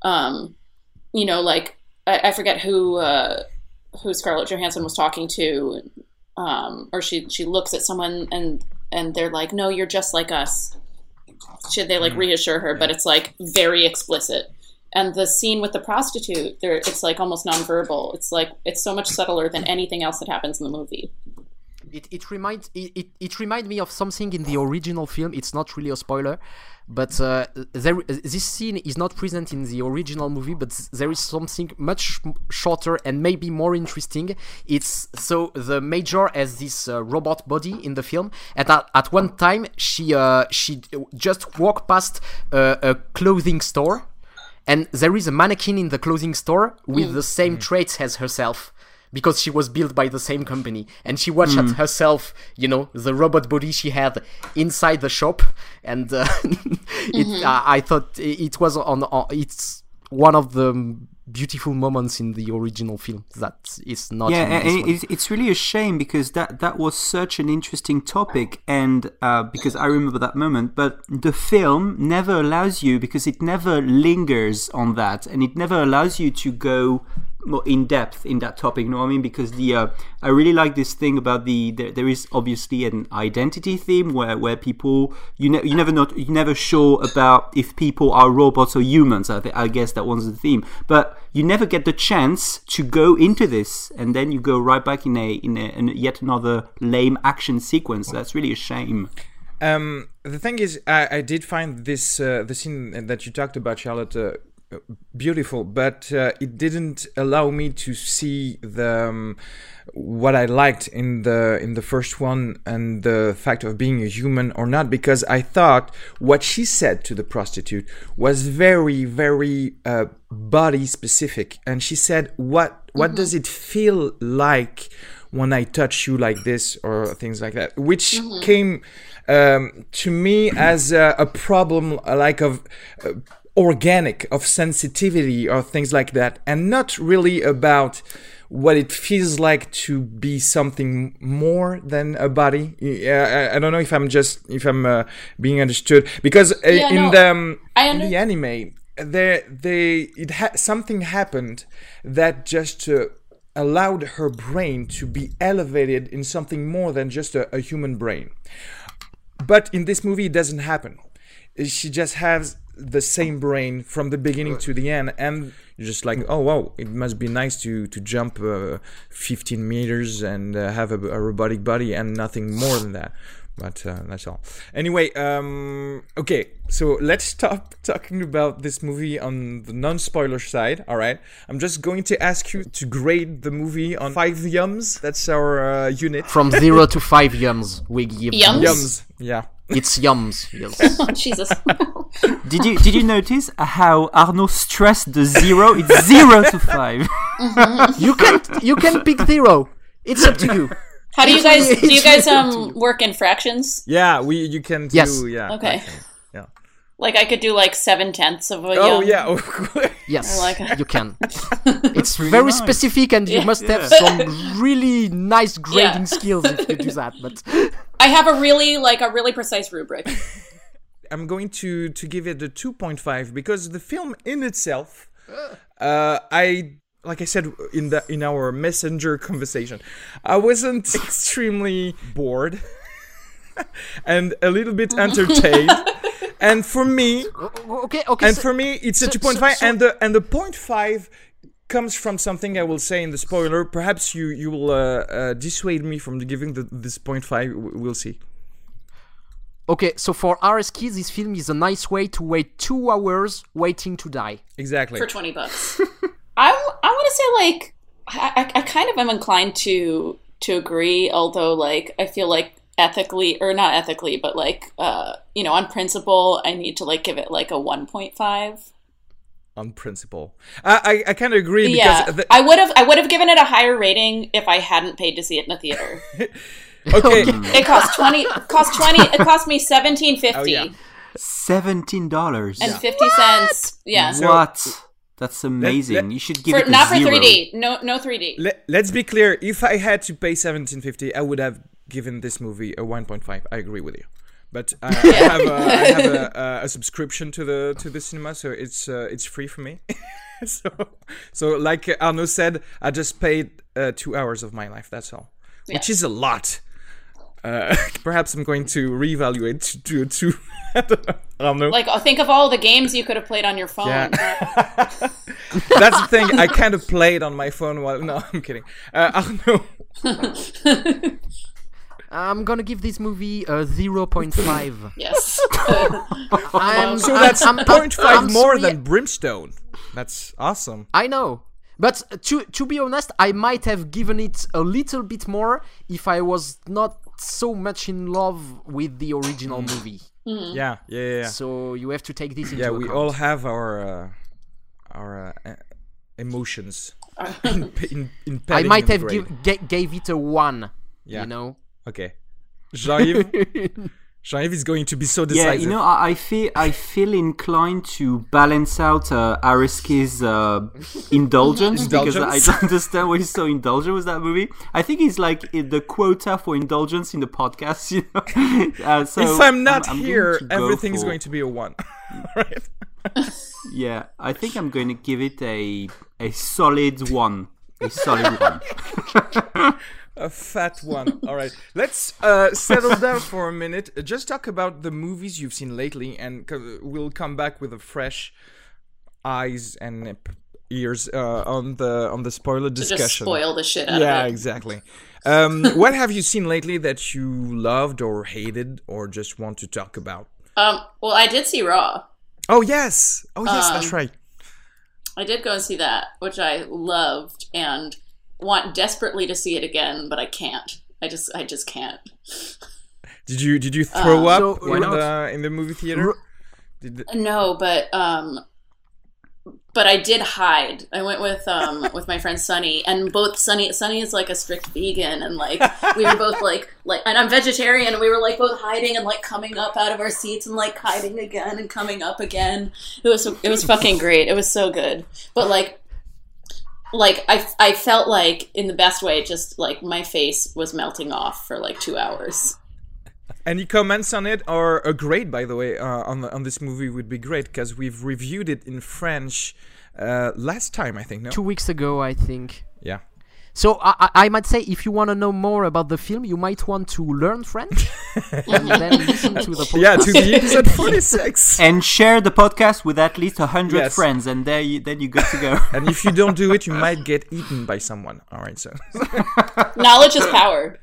Speaker 3: Like I forget who Scarlett Johansson was talking to, or she looks at someone and they're like, "No, you're just like us." Should they like reassure her? But it's like very explicit. And the scene with the prostitute, it's like almost nonverbal. It's like it's so much subtler than anything else that happens in the movie.
Speaker 2: It reminds me of something in the original film. It's not really a spoiler, but this scene is not present in the original movie, but there is something much shorter and maybe more interesting. It's so the Major has this robot body in the film, and at one time she just walked past a clothing store, and there is a mannequin in the clothing store with the same traits as herself. Because she was built by the same company, and she watched at herself, the robot body she had inside the shop, and I thought it was it's one of the beautiful moments in the original film that is not.
Speaker 4: Yeah, and it's really a shame because that was such an interesting topic, and because I remember that moment, but the film never allows you, because it never lingers on that, and it never allows you to go more in depth in that topic. You know what I mean? Because I really like this thing about there is obviously an identity theme where people you never sure about if people are robots or humans. I guess that one's the theme, but you never get the chance to go into this, and then you go right back in a yet another lame action sequence. That's really a shame.
Speaker 1: The thing is, I did find this the scene that you talked about, Charlotte, beautiful, but it didn't allow me to see the what I liked in the first one and the fact of being a human or not, because I thought what she said to the prostitute was very, very body specific, and she said, "What does it feel like when I touch you like this," or things like that, which came to me as a problem, like of organic, of sensitivity or things like that, and not really about what it feels like to be something more than a body. I don't know if I'm being understood, because in the anime something happened that just allowed her brain to be elevated in something more than just a human brain. But in this movie, it doesn't happen. She just has the same brain from the beginning to the end, and you're just like, oh wow, it must be nice to jump 15 meters and have a robotic body and nothing more than that. But that's all. Anyway, okay, so let's stop talking about this movie on the non-spoiler side, all right? I'm just going to ask you to grade the movie on 5 yums. That's our unit.
Speaker 2: From 0 to 5 yums, we give
Speaker 1: yums. Yeah.
Speaker 2: It's yums. Yes.
Speaker 3: Oh, Jesus.
Speaker 4: Did you notice how Arnaud stressed the 0? It's 0 to 5.
Speaker 2: You can pick 0. It's up to you.
Speaker 3: How do you guys work in fractions?
Speaker 1: Yeah, you can do.
Speaker 2: Yes.
Speaker 1: Yeah.
Speaker 3: Okay.
Speaker 1: Yeah.
Speaker 3: Like I could do like 7/10 of a
Speaker 1: Oh
Speaker 3: yum.
Speaker 1: yeah.
Speaker 2: Yes,
Speaker 3: like
Speaker 2: you can. It's very
Speaker 4: nice.
Speaker 2: Specific, and you must have some really nice grading skills if you do that. But
Speaker 3: I have a really precise rubric.
Speaker 1: I'm going to give it a 2.5 because the film in itself, like I said in our messenger conversation, I wasn't extremely bored and a little bit entertained. And for me, for me, it's a 2.5, and the 0.5 comes from something I will say in the spoiler. Perhaps you will dissuade me from giving this 0.5. We'll see.
Speaker 2: Okay, so for RS Kids, this film is a nice way to wait 2 hours waiting to die.
Speaker 1: Exactly.
Speaker 3: For $20. I want to say, like, I kind of am inclined to agree, although, like, I feel like ethically, or not ethically, but, like, on principle, I need to, like, give it, like, a 1.5.
Speaker 1: On principle. I kind of agree, because...
Speaker 3: Yeah, I would have given it a higher rating if I hadn't paid to see it in the theater.
Speaker 1: Okay.
Speaker 3: It cost me $17.50.
Speaker 1: Oh, yeah.
Speaker 4: $17
Speaker 3: and 50 cents. Yeah.
Speaker 4: What? That's amazing. You should give it a
Speaker 3: not for
Speaker 4: 0.
Speaker 3: 3D. No 3D.
Speaker 1: Let's be clear. If I had to pay $17.50, I would have given this movie a 1.5. I agree with you. But I have a subscription to the cinema, so it's free for me. so like Arnaud said, I just paid 2 hours of my life. That's all, which is a lot. Perhaps I'm going to reevaluate to 2. Arnaud.
Speaker 3: Like, think of all the games you could have played on your phone.
Speaker 1: Yeah. That's the thing. I kind of played on my phone while... No, I'm kidding. Arnaud.
Speaker 2: I'm gonna give this movie a 0.5.
Speaker 3: Yes.
Speaker 1: So that's 0.5 more than Brimstone. That's awesome.
Speaker 2: I know. But to be honest, I might have given it a little bit more if I was not so much in love with the original movie.
Speaker 3: Mm-hmm.
Speaker 1: Yeah.
Speaker 2: So you have to take this into account.
Speaker 1: Yeah, we all have our emotions. in
Speaker 2: I might have gave it a 1.
Speaker 1: Yeah.
Speaker 2: You know.
Speaker 1: Okay. Jean-Yves? Jean-Yves is going to be so decisive.
Speaker 4: Yeah, you know, I feel inclined to balance out Ariski's indulgence because I don't understand why he's so indulgent with that movie. I think he's like the quota for indulgence in the podcast, you know. So
Speaker 1: if I'm not here, everything's going to be a 1. Right?
Speaker 4: Yeah, I think I'm going to give it a solid 1. A solid 1.
Speaker 1: A fat 1. All right. Let's settle down for a minute. Just talk about the movies you've seen lately, and we'll come back with a fresh eyes and ears on the spoiler discussion.
Speaker 3: Just spoil the shit out of it.
Speaker 1: Yeah, exactly. What have you seen lately that you loved or hated or just want to talk about?
Speaker 3: Well, I did see Raw.
Speaker 1: Oh yes, that's right.
Speaker 3: I did go and see that, which I loved and want desperately to see it again, but I can't. I just can't.
Speaker 1: Did you throw up in the movie theater?
Speaker 3: No, but I did hide. I went with my friend Sunny, and both Sunny is like a strict vegan, and like we were both like, and I'm vegetarian, and we were like both hiding and like coming up out of our seats and like hiding again and coming up again. It was fucking great. It was so good. But like I felt like in the best way, just like my face was melting off for like 2 hours.
Speaker 1: Any comments on it, or a grade, by the way, on this movie would be great, because we've reviewed it in French last time, I think, no?
Speaker 9: 2 weeks ago, I think.
Speaker 1: Yeah.
Speaker 9: So I might say, if you want to know more about the film, you might want to learn French and then listen to the podcast.
Speaker 1: Yeah, to the episode 46.
Speaker 4: And share the podcast with at least 100 friends, and then you good to go.
Speaker 1: And if you don't do it, you might get eaten by someone. All right, so
Speaker 3: knowledge is power.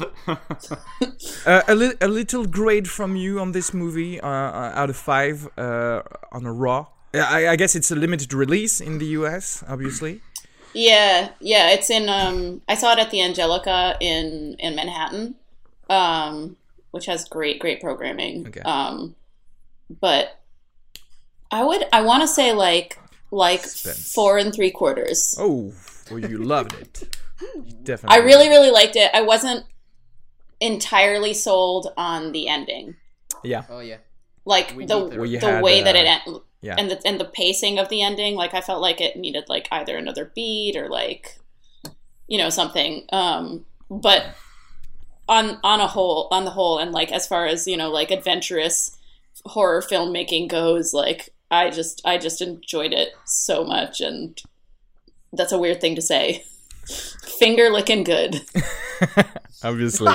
Speaker 1: A little grade from you on this movie out of 5 on a Raw. I guess it's a limited release in the US, obviously.
Speaker 3: Yeah, it's in I saw it at the Angelica in Manhattan, which has great programming. Okay. But I want to say like 4 3/4.
Speaker 1: Oh, well, you loved it. Definitely.
Speaker 3: I really liked it. I wasn't entirely sold on the ending.
Speaker 1: Yeah.
Speaker 2: Oh yeah.
Speaker 3: Like the way that it ended.
Speaker 1: Yeah.
Speaker 3: And the pacing of the ending, like I felt like it needed like either another beat or like, you know, something. But on the whole, and like as far as, you know, like adventurous horror filmmaking goes, like I just enjoyed it so much, and that's a weird thing to say. Finger licking good.
Speaker 1: Obviously.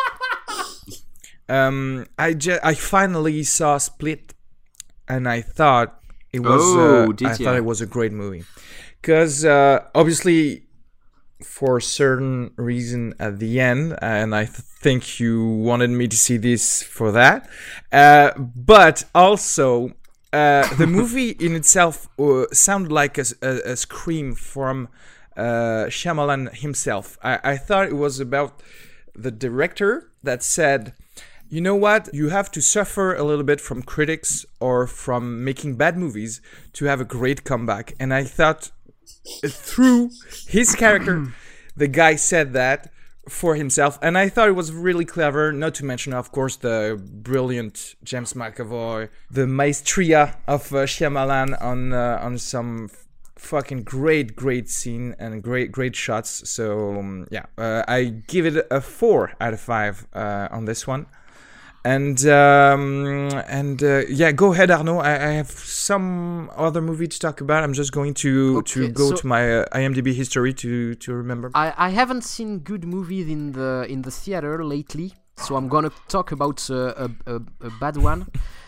Speaker 1: I finally saw Split. And I thought it was it was a great movie, because obviously for a certain reason at the end, and I think you wanted me to see this for that, but also the movie in itself sounded like a scream from Shyamalan himself. I thought it was about the director that said, you know what? You have to suffer a little bit from critics or from making bad movies to have a great comeback. And I thought through his character, the guy said that for himself. And I thought it was really clever, not to mention, of course, the brilliant James McAvoy, the maestria of Shyamalan on some fucking great scene and great shots. So, I give it a 4 out of 5 on this one. And go ahead, Arnaud. I have some other movie to talk about. I'm just going to go to my IMDb history to remember.
Speaker 9: I haven't seen good movies in the theater lately, so I'm gonna talk about a bad one.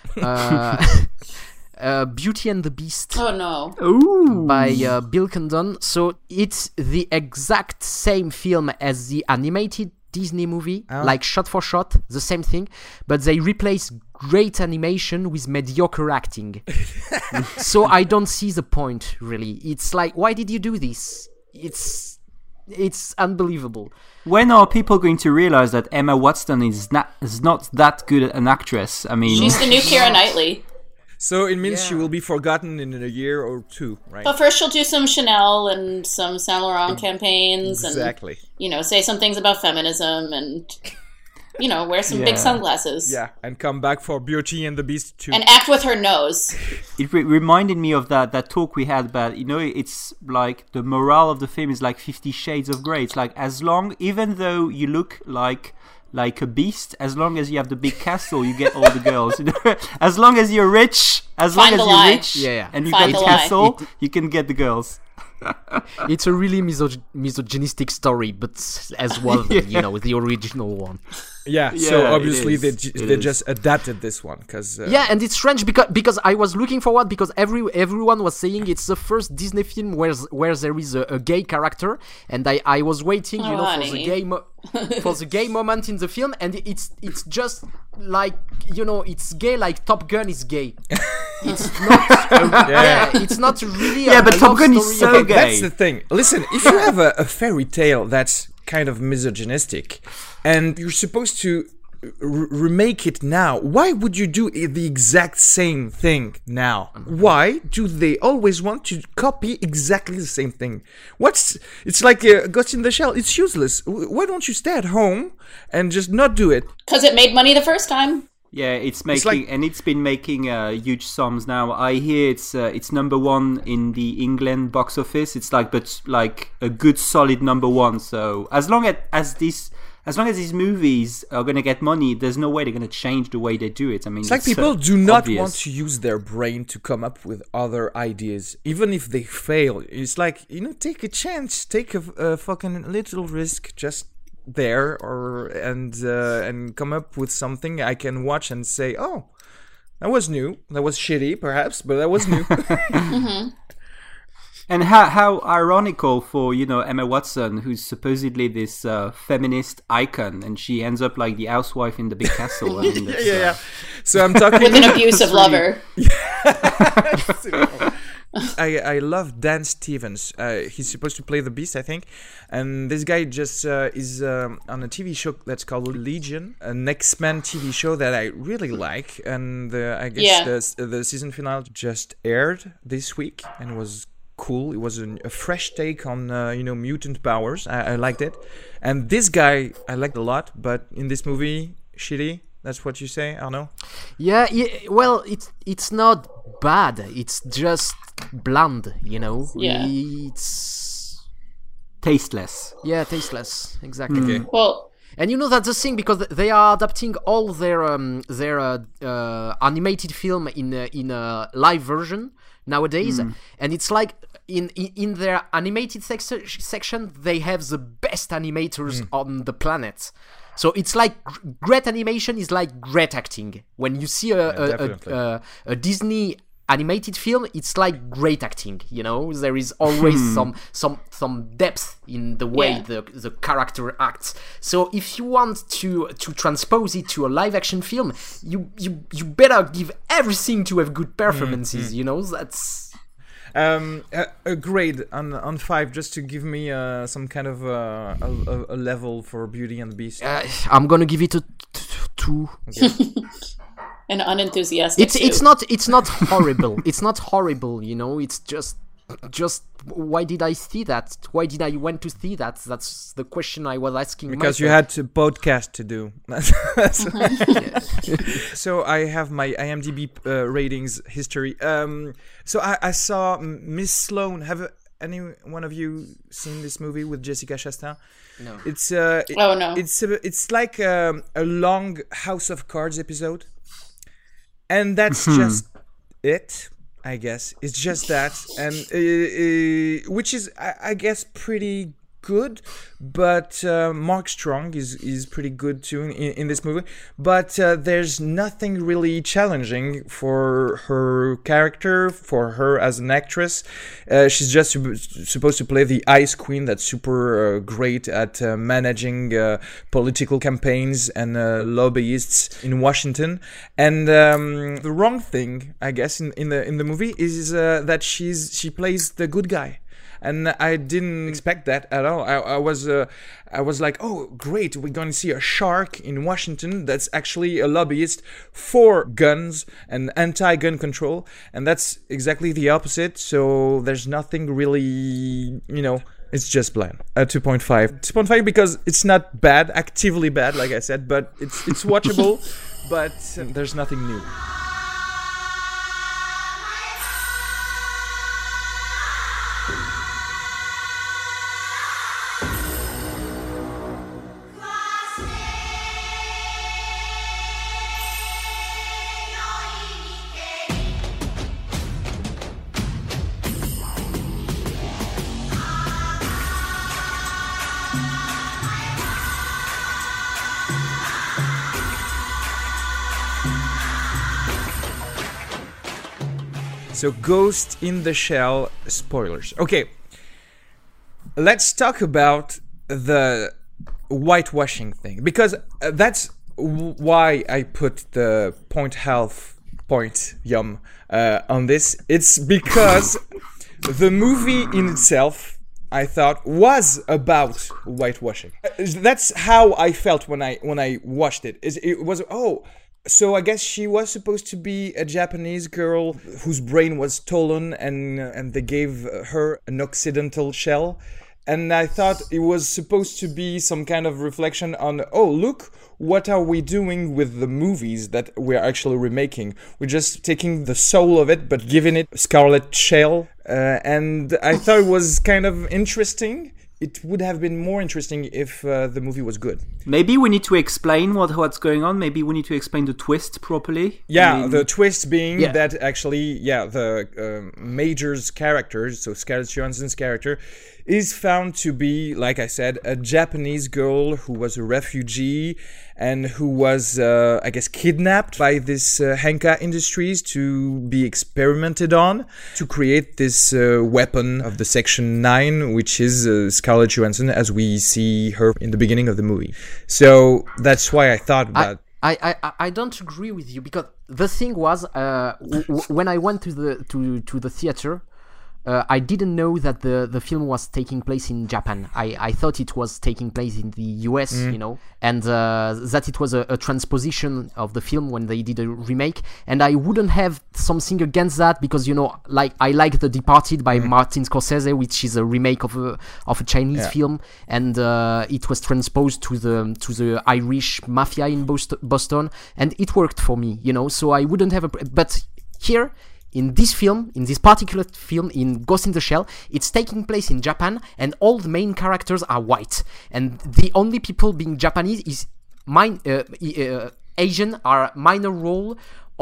Speaker 9: Beauty and the Beast.
Speaker 3: Oh no!
Speaker 9: Ooh. By Bill Condon. So it's the exact same film as the animated Disney movie, like shot for shot, the same thing, but they replace great animation with mediocre acting. So I don't see the point, really. It's like, why did you do this? It's unbelievable.
Speaker 4: When are people going to realize that Emma Watson is not that good an actress? I mean,
Speaker 3: she's the new Keira Knightley.
Speaker 1: So it means she will be forgotten in a year or two, right?
Speaker 3: But first she'll do some Chanel and some Saint Laurent campaigns.
Speaker 1: Exactly.
Speaker 3: And, you know, say some things about feminism and... wear some big sunglasses.
Speaker 1: Yeah, and come back for Beauty and the Beast 2.
Speaker 3: And act with her nose.
Speaker 4: It reminded me of that talk we had about, it's like the morale of the film is like 50 Shades of Grey. It's like, even though you look like a beast, as long as you have the big castle, you get all the girls. As long as you're rich, and you got the castle, you can get the girls.
Speaker 9: It's a really misogynistic story, but as well, the original one.
Speaker 1: Yeah, so obviously they just adapted this one because
Speaker 9: and it's strange because I was looking forward because everyone was saying it's the first Disney film where there is a gay character, and I was waiting for the gay moment in the film, and it's just like it's gay like Top Gun is gay. It's not it's not really
Speaker 4: but Top Gun is so gay.
Speaker 1: That's the thing. Listen, if you have a fairy tale that's kind of misogynistic and you're supposed to remake it now, why would you do the exact same thing now? Why do they always want to copy exactly the same thing? It's like Ghost in the Shell. It's useless. Why don't you stay at home and just not do it?
Speaker 3: Because it made money the first time.
Speaker 4: Yeah, it's been making huge sums now. I hear it's number one in the England box office. It's like a good solid number one. So as long as these movies are going to get money, there's no way they're going to change the way they do it. I mean,
Speaker 1: it's like people do not want to use their brain to come up with other ideas, even if they fail. It's like, take a chance, take a fucking little risk, just there and come up with something I can watch and say, oh, that was new, that was shitty perhaps, but that was new.
Speaker 3: Mm-hmm.
Speaker 4: And how ironical for Emma Watson, who's supposedly this feminist icon, and she ends up like the housewife in the big castle. I mean,
Speaker 1: yeah. So I'm talking
Speaker 3: with an abusive lover.
Speaker 1: I love Dan Stevens. He's supposed to play the Beast, I think, and this guy just is on a TV show that's called Legion, an X-Men TV show that I really like, and I guess the season finale just aired this week and was cool. It was a fresh take on mutant powers. I liked it, and this guy I liked a lot, but in this movie, shitty. That's what you say, Arnaud?
Speaker 9: Yeah. Well, it's not bad. It's just bland,
Speaker 3: Yeah.
Speaker 4: It's tasteless.
Speaker 9: Yeah, tasteless. Exactly.
Speaker 1: Okay.
Speaker 3: Well,
Speaker 9: and that's the thing, because they are adapting all their animated film in a live version nowadays, and it's like in their animated section they have the best animators on the planet. So it's like great animation is like great acting. When you see a Disney animated film, it's like great acting. There is always some depth in the way the character acts. So if you want to transpose it to a live action film, you better give everything to have good performances. That's.
Speaker 1: A grade on 5, just to give me some kind of a level for Beauty and the Beast.
Speaker 9: I'm gonna give it a 2.
Speaker 3: Okay. An unenthusiastic.
Speaker 9: It's not horrible. It's not horrible. It's just why did I see that? Why did I want to see that? That's the question I was asking.
Speaker 1: Because
Speaker 9: myself.
Speaker 1: You had to podcast to do. So I have my IMDb ratings history. So I saw Miss Sloane. Have any one of you seen this movie with Jessica Chastain?
Speaker 9: No.
Speaker 1: It's
Speaker 3: oh no.
Speaker 1: It's like a long House of Cards episode, and that's just it. I guess it's just that, and which is I guess pretty good, but Mark Strong is pretty good too in this movie, but there's nothing really challenging for her character, for her as an actress. She's just supposed to play the Ice Queen that's super great at managing political campaigns and lobbyists in Washington, and the wrong thing, I guess, in the movie is that she plays the good guy. And I didn't expect that at all. I was like, oh, great, we're going to see a shark in Washington that's actually a lobbyist for guns and anti-gun control. And that's exactly the opposite. So there's nothing really, It's just bland. 2.5. 2.5 because it's not bad, actively bad, like I said, but it's watchable, but there's nothing new. So Ghost in the Shell, spoilers. Okay, let's talk about the whitewashing thing, because that's why I put the point on this. It's because the movie in itself, I thought, was about whitewashing. That's how I felt when I watched it. It was, so I guess she was supposed to be a Japanese girl whose brain was stolen, and they gave her an Occidental shell. And I thought it was supposed to be some kind of reflection on, look, what are we doing with the movies that we're actually remaking? We're just taking the soul of it, but giving it a scarlet shell. And I thought it was kind of interesting. It would have been more interesting if the movie was good. Maybe we need to explain what's going on. Maybe we need to explain the twist properly. Yeah, the twist being that actually, the Major's character, so Scarlett Johansson's character, is found to be, like I said, a Japanese girl who was a refugee and who was, I guess, kidnapped by this Henka Industries to be experimented on to create this weapon of the Section 9, which is Scarlett Johansson, as we see her in the beginning of the movie. So that's why I thought about...
Speaker 9: I don't agree with you, because the thing was, when I went to the theater, I didn't know that the film was taking place in Japan. I thought it was taking place in the US, and that it was a transposition of the film when they did a remake. And I wouldn't have something against that, because I like The Departed by Martin Scorsese, which is a remake of a Chinese film, and it was transposed to the Irish mafia in Boston, and it worked for me, So I wouldn't have but here. In this particular film, in Ghost in the Shell, it's taking place in Japan, and all the main characters are white, and the only people being Japanese is Asian are minor role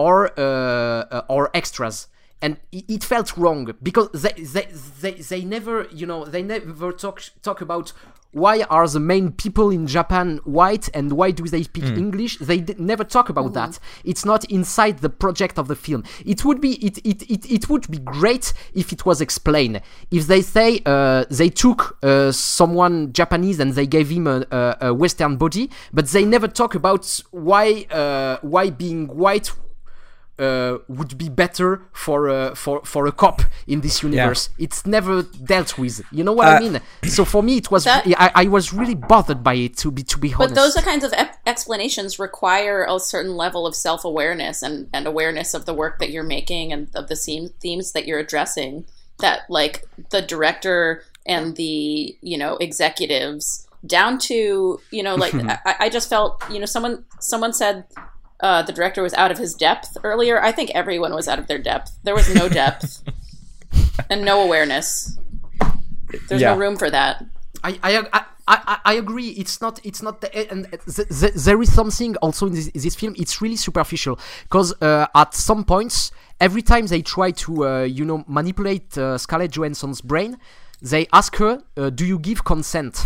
Speaker 9: or extras. And it felt wrong, because they never talk about why are the main people in Japan white and why do they speak English. They never talk about that. It's not inside the project of the film. It would be great if it was explained. If they say they took someone Japanese and they gave him a Western body, but they never talk about why being white would be better for a cop in this universe. It's never dealt with. You know what I mean? So for me, it was I was really bothered by it, to be honest.
Speaker 3: But those kinds of explanations require a certain level of self-awareness and awareness of the work that you're making and of the themes that you're addressing. That, like, the director and the executives, down to I just felt someone said. The director was out of his depth earlier. I think everyone was out of their depth. There was no depth and no awareness. There's no room for that.
Speaker 9: I agree. It's not and there is something also in this film. It's really superficial, because at some points, every time they try to manipulate Scarlett Johansson's brain, they ask her, "Do you give consent?"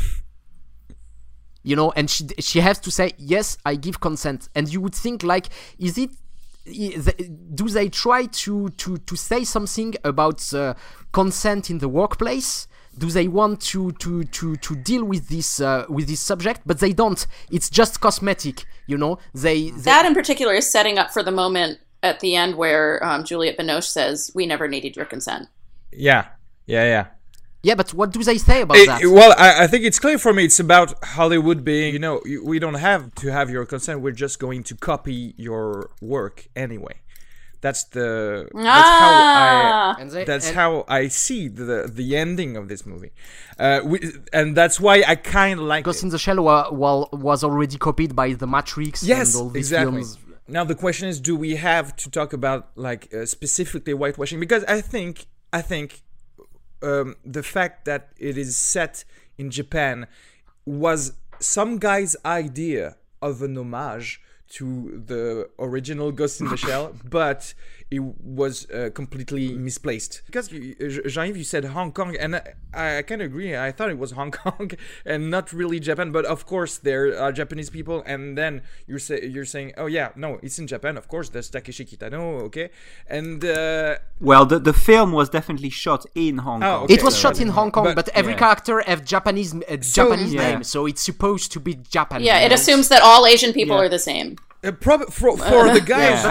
Speaker 9: And she has to say, yes, I give consent. And you would think, like, do they try to say something about consent in the workplace? Do they want to deal with this subject? But they don't. It's just cosmetic, That
Speaker 3: in particular is setting up for the moment at the end where Juliette Binoche says, "We never needed your consent."
Speaker 1: Yeah.
Speaker 9: Yeah, but what do they say about that?
Speaker 1: Well, I think it's clear for me. It's about Hollywood being, we don't have to have your consent. We're just going to copy your work anyway. That's the how I see the ending of this movie, and that's why I kind of like
Speaker 9: Ghost in the Shell was already copied by The Matrix.
Speaker 1: Yes,
Speaker 9: and all these
Speaker 1: exactly.
Speaker 9: Films.
Speaker 1: Now the question is, do we have to talk about like specifically whitewashing? Because I think the fact that it is set in Japan was some guy's idea of an homage to the original Ghost in the Shell, but it was completely misplaced. Because Jean-Yves, you said Hong Kong, and I kind of agree. I thought it was Hong Kong and not really Japan, but of course there are Japanese people, and then you're saying, oh yeah, no, it's in Japan, of course, there's Takeshi Kitano, okay? And
Speaker 4: well, the film was definitely shot in Hong Kong.
Speaker 9: Okay. It was shot in Hong Kong, but every character have Japanese name, so it's supposed to be Japan.
Speaker 3: Yeah, it assumes that all Asian people are the same.
Speaker 1: For the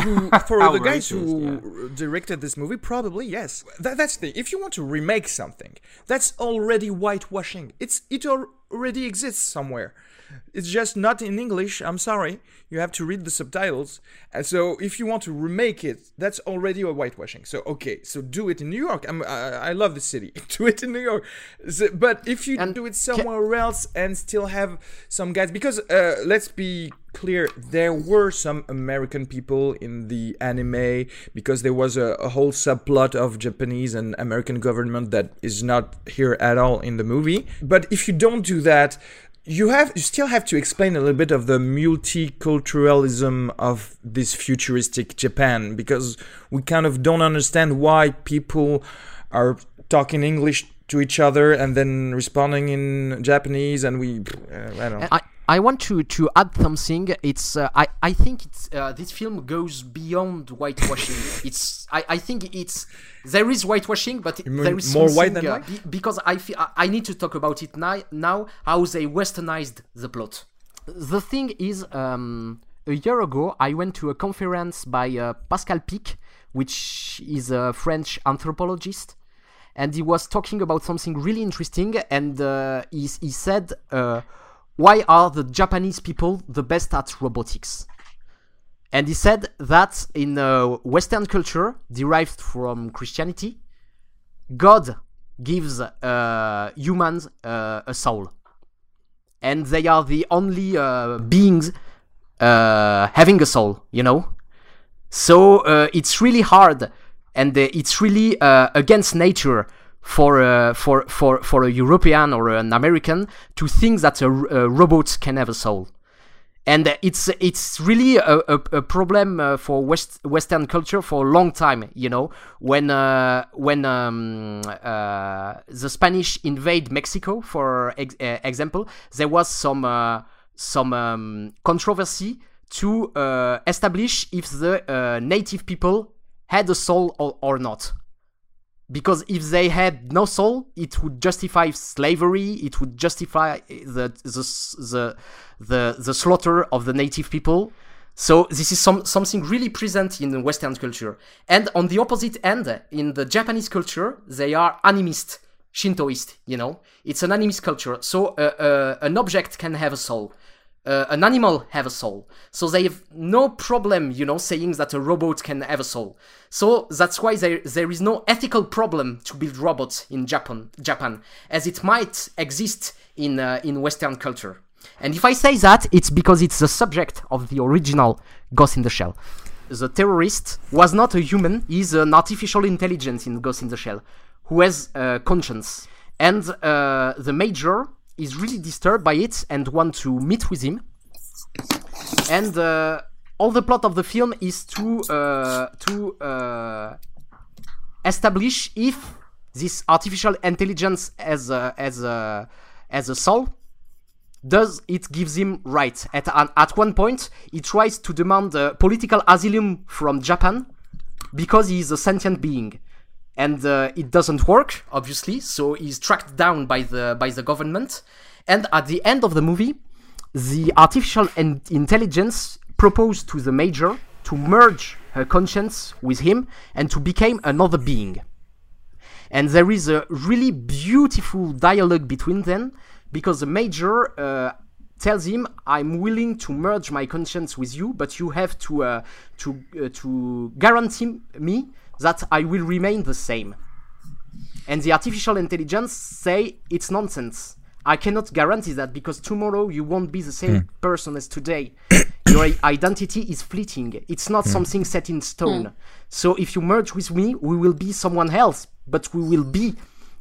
Speaker 1: guys who directed this movie, probably yes. That's the thing. If you want to remake something, that's already whitewashing. It already exists somewhere. It's just not in English. I'm sorry. You have to read the subtitles. And so if you want to remake it, that's already a whitewashing. So okay, so do it in New York. I love the city. Do it in New York. But if you do it somewhere else and still have some guys, because let's be clear, there were some American people in the anime because there was a whole subplot of Japanese and American government that is not here at all in the movie. But if you don't do that, you still have to explain a little bit of the multiculturalism of this futuristic Japan, because we kind of don't understand why people are talking English to each other and then responding in Japanese, and I don't know.
Speaker 9: I want to add something. It's I think it's this film goes beyond whitewashing. I think there is whitewashing, but there is
Speaker 1: more white than white.
Speaker 9: Because I need to talk about it now. How they westernized the plot. The thing is, a year ago I went to a conference by Pascal Pic, which is a French anthropologist, and he was talking about something really interesting. And he said. Why are the Japanese people the best at robotics? And he said that in Western culture, derived from Christianity, God gives humans a soul. And they are the only beings having a soul, you know? So it's really hard, and it's really against nature for a European or an American to think that a robot can have a soul. And it's really a problem for Western culture for a long time, you know. When the Spanish invade Mexico, for example, there was some controversy to establish if the native people had a soul or not. Because if they had no soul, it would justify slavery. It would justify the slaughter of the native people. So this is something really present in Western culture. And on the opposite end, in the Japanese culture, they are animist, Shintoist. You know, it's an animist culture. So an object can have a soul. An animal have a soul. So they have no problem, you know, saying that a robot can have a soul. So that's why there is no ethical problem to build robots in Japan, as it might exist in Western culture. And if I say that, it's because it's the subject of the original Ghost in the Shell. The terrorist was not a human, he's an artificial intelligence in Ghost in the Shell, who has a conscience. And the major is really disturbed by it and want to meet with him. And all the plot of the film is to establish if this artificial intelligence has a soul. Does it gives him right? At one point, he tries to demand political asylum from Japan because he is a sentient being. And it doesn't work, obviously, so he's tracked down by the government. And at the end of the movie, the artificial intelligence proposed to the major to merge her conscience with him and to become another being. And there is a really beautiful dialogue between them, because the major tells him, "I'm willing to merge my conscience with you, but you have to guarantee me that I will remain the same." And the artificial intelligence say, "It's nonsense. I cannot guarantee that because tomorrow you won't be the same person as today. Your identity is fleeting. It's not something set in stone. So if you merge with me, we will be someone else, but we will be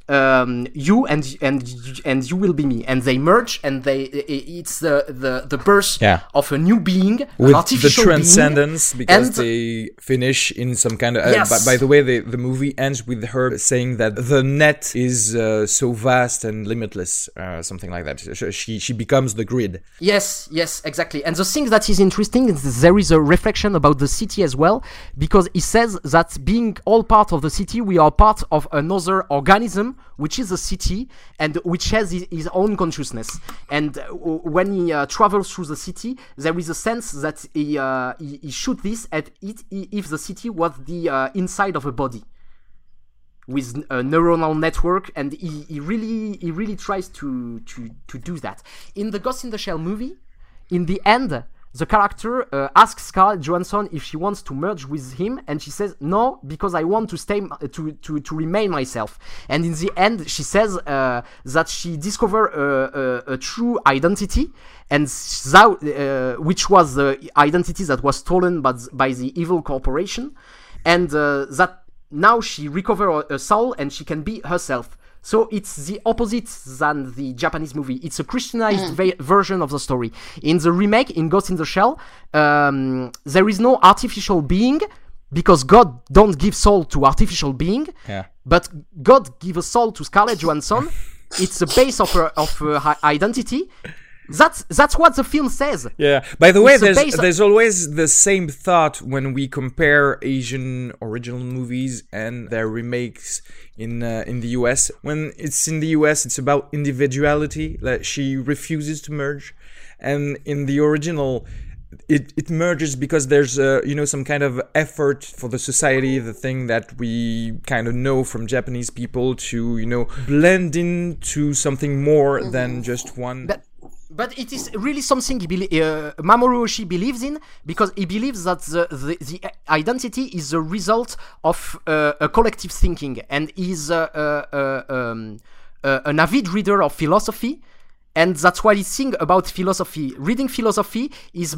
Speaker 9: you and you will be me." And they merge, and it's the birth of a new being,
Speaker 1: with
Speaker 9: an artificial
Speaker 1: the transcendence,
Speaker 9: being,
Speaker 1: because they finish in some kind of. By the way, the movie ends with her saying that the net is so vast and limitless, something like that. She becomes the grid.
Speaker 9: Yes, exactly. And the thing that is interesting is there is a reflection about the city as well, because he says that being all part of the city, we are part of another organism, which is a city and which has his own consciousness. And when he travels through the city, there is a sense that he shoot this at it if the city was the inside of a body with a neuronal network, and he really tries to do that. In the Ghost in the Shell movie, in the end, the character asks Scarlett Johansson if she wants to merge with him, and she says no, because I want to stay to remain myself. And in the end, she says that she discovered a true identity, and which was the identity that was stolen by the evil corporation, and that now she recovered a soul and she can be herself. So it's the opposite than the Japanese movie. It's a Christianized version of the story. In the remake, in Ghost in the Shell, there is no artificial being, because God don't give soul to artificial being, but God give a soul to Scarlett Johansson. It's the base of her identity. That's what the film says.
Speaker 1: Yeah. By the way, there's always the same thought when we compare Asian original movies and their remakes in the US. When it's in the US, it's about individuality. That she refuses to merge, and in the original, it merges because there's some kind of effort for the society, the thing that we kind of know from Japanese people to blend into something more than just one.
Speaker 9: But it is really something Mamoru Oshii believes in, because he believes that the identity is a result of a collective thinking, and is an avid reader of philosophy, and that's why he thinks about philosophy. Reading philosophy is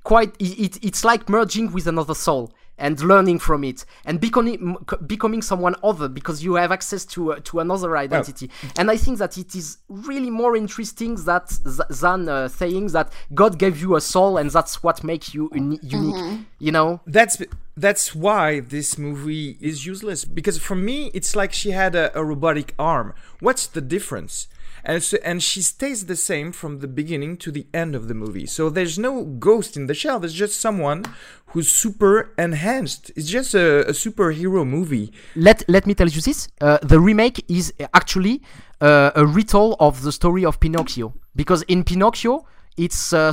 Speaker 9: it's like merging with another soul and learning from it and becoming someone other, because you have access to another identity. And I think that it is really more interesting than saying that God gave you a soul and that's what makes you unique.
Speaker 1: That's why this movie is useless, because for me it's like she had a robotic arm. What's the difference? And she stays the same from the beginning to the end of the movie. So there's no ghost in the shell. There's just someone who's super enhanced. It's just a superhero movie.
Speaker 9: Let me tell you this. The remake is actually a retell of the story of Pinocchio. Because in Pinocchio, it's a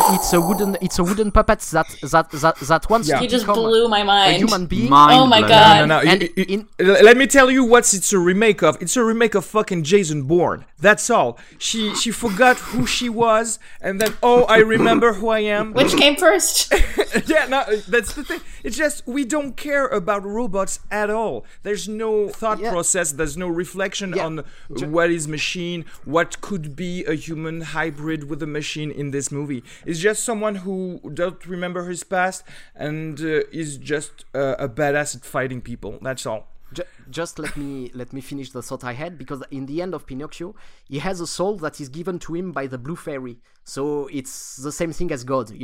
Speaker 9: wooden puppet that wants to become
Speaker 3: blew my mind.
Speaker 9: A human being.
Speaker 3: Oh my god!
Speaker 1: No. Let me tell you what it's a remake of. It's a remake of fucking Jason Bourne. That's all. She forgot who she was, and then I remember who I am.
Speaker 3: Which came first?
Speaker 1: That's the thing. It's just we don't care about robots at all. There's no thought process. There's no reflection on what is machine, what could be a human hybrid with a machine. In this movie, it's just someone who don't remember his past and is just a badass at fighting people. That's all.
Speaker 9: Just let me finish the thought I had, because in the end of Pinocchio, he has a soul that is given to him by the Blue Fairy. So it's the same thing as God,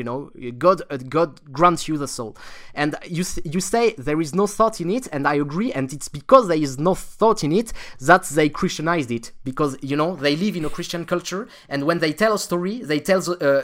Speaker 9: God grants you the soul. And you say there is no thought in it, and I agree, and it's because there is no thought in it that they Christianized it, because they live in a Christian culture, and when they tell a story, they tell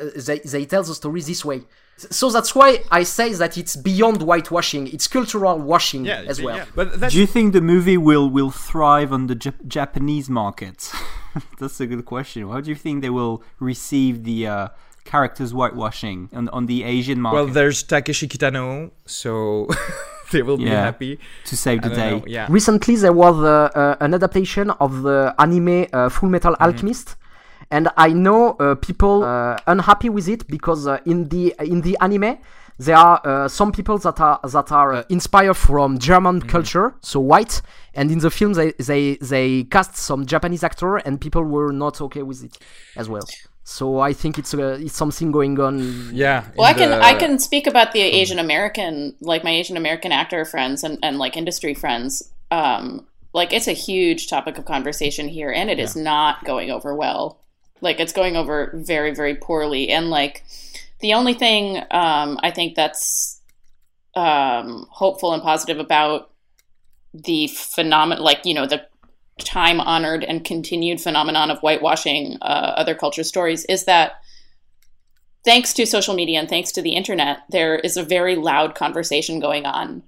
Speaker 9: the story this way. So that's why I say that it's beyond whitewashing. It's cultural washing as well.
Speaker 4: Yeah. But do you think the movie will thrive on the Japanese market? That's a good question. How do you think they will receive the characters whitewashing on the Asian market?
Speaker 1: Well, there's Takeshi Kitano, so they will be happy
Speaker 4: to save the day.
Speaker 1: Yeah.
Speaker 9: Recently, there was an adaptation of the anime Full Metal Alchemist. and I know people unhappy with it because in the anime there are some people that are inspired from German culture, so white, and in the film they cast some Japanese actor, and people were not okay with it as well. So I think it's something going on.
Speaker 1: Yeah.
Speaker 3: Well, I can speak about the Asian American, like my Asian American actor friends and like industry friends. Like it's a huge topic of conversation here, and it is not going over well. Like it's going over very, very poorly, and like. The only thing I think that's hopeful and positive about the phenomenon, like, you know, the time-honored and continued phenomenon of whitewashing other culture stories, is that thanks to social media and thanks to the internet, there is a very loud conversation going on,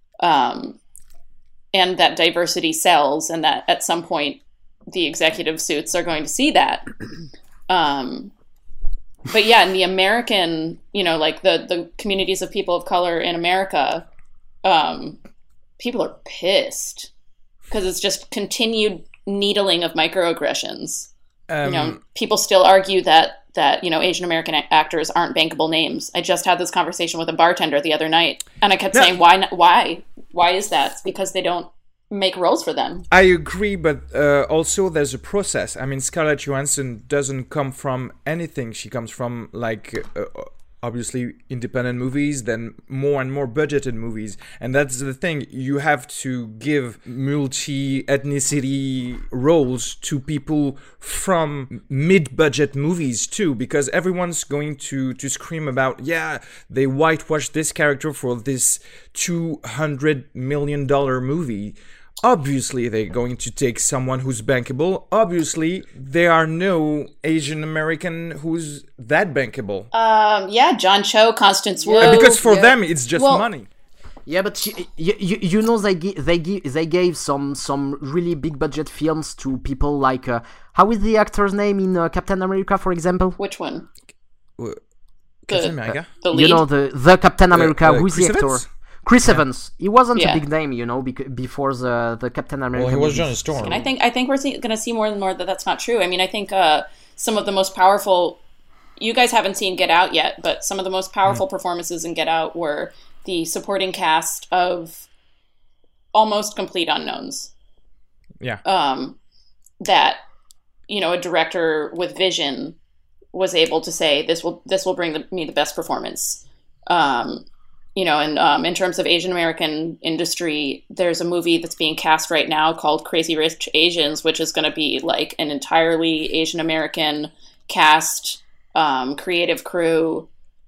Speaker 3: and that diversity sells, and that at some point the executive suits are going to see that. But yeah, in the American, you know, like the communities of people of color in America, people are pissed because it's just continued needling of microaggressions. You know, people still argue that you know, Asian American actors aren't bankable names. I just had this conversation with a bartender the other night, and I kept saying, why is that? It's because they don't make roles for them.
Speaker 1: I agree, but also there's a process. I mean, Scarlett Johansson doesn't come from anything. She comes from like obviously independent movies, then more and more budgeted movies, and that's the thing. You have to give multi-ethnicity roles to people from mid-budget movies too, because everyone's going to scream about, yeah, they whitewashed this character for this $200 million movie. Obviously, they're going to take someone who's bankable. Obviously, there are no Asian American who's that bankable.
Speaker 3: Yeah, John Cho, Constance Wu.
Speaker 1: Because for them, it's just money.
Speaker 9: Yeah, but you know, they gave some really big budget films to people like how is the actor's name in Captain America, for example?
Speaker 3: Which one?
Speaker 1: Captain America.
Speaker 3: The lead?
Speaker 9: You know, the Captain America. Who's the actor?
Speaker 1: Evans?
Speaker 9: Chris Evans. He wasn't a big name, you know, before the Captain America.
Speaker 1: Well, he was Johnny Storm.
Speaker 3: And I think we're going to see more and more that that's not true. I mean, I think some of the most powerful. You guys haven't seen Get Out yet, but some of the most powerful performances in Get Out were the supporting cast of almost complete unknowns.
Speaker 1: Yeah.
Speaker 3: That, you know, a director with vision was able to say, this will bring me the best performance. You know, and in terms of Asian American industry, there's a movie that's being cast right now called Crazy Rich Asians, which is going to be like an entirely Asian American cast, creative crew.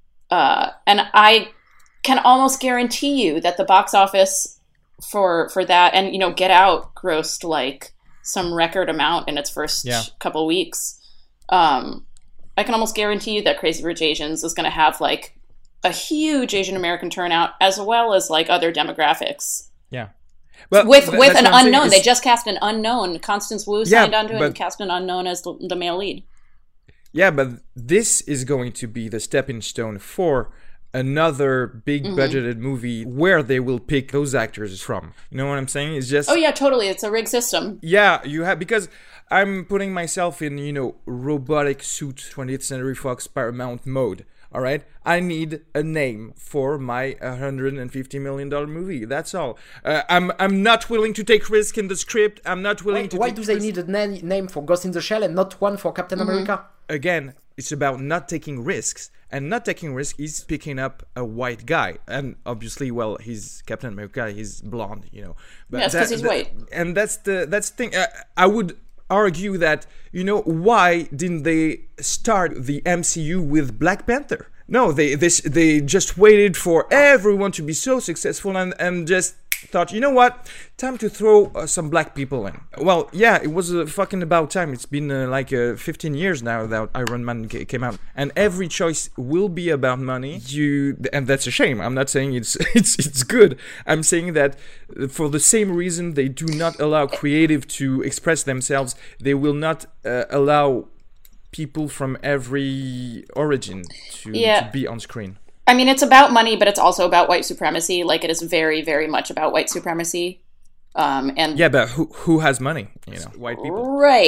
Speaker 3: And I can almost guarantee you that the box office for that, and, you know, Get Out grossed like some record amount in its first couple weeks. I can almost guarantee you that Crazy Rich Asians is going to have like a huge Asian American turnout, as well as like other demographics.
Speaker 1: Yeah,
Speaker 3: but with an unknown. They just cast an unknown. Constance Wu signed onto it and cast an unknown as the male lead. Yeah,
Speaker 1: but this is going to be the stepping stone for another big budgeted movie where they will pick those actors from. You know what I'm saying? It's just...
Speaker 3: Oh yeah, totally. It's a rigged system.
Speaker 1: Yeah, you have... Because I'm putting myself in, you know, robotic suit 20th Century Fox Paramount mode. All right? I need a name for my $150 million movie. That's all. I'm not willing to take risk in the script. I'm not willing to...
Speaker 9: Why do they need a name for Ghost in the Shell and not one for Captain America?
Speaker 1: Again, it's about not taking risks. And not taking risk is picking up a white guy. And obviously, well, he's Captain America. He's blonde, you know.
Speaker 3: But yes, because he's white.
Speaker 1: And that's the thing. I would argue that, you know, why didn't they start the MCU with Black Panther? No, they just waited for everyone to be so successful and just thought, you know what, time to throw some black people in. Well, yeah, it was fucking about time. It's been 15 years now that Iron Man came out, and every choice will be about money. And that's a shame. I'm not saying it's good. I'm saying that for the same reason they do not allow creative to express themselves, they will not allow people from every origin to be on screen.
Speaker 3: I mean, it's about money, but it's also about white supremacy. Like, it is very, very much about white supremacy. And
Speaker 1: yeah, but who has money? You know, white people.
Speaker 3: Right.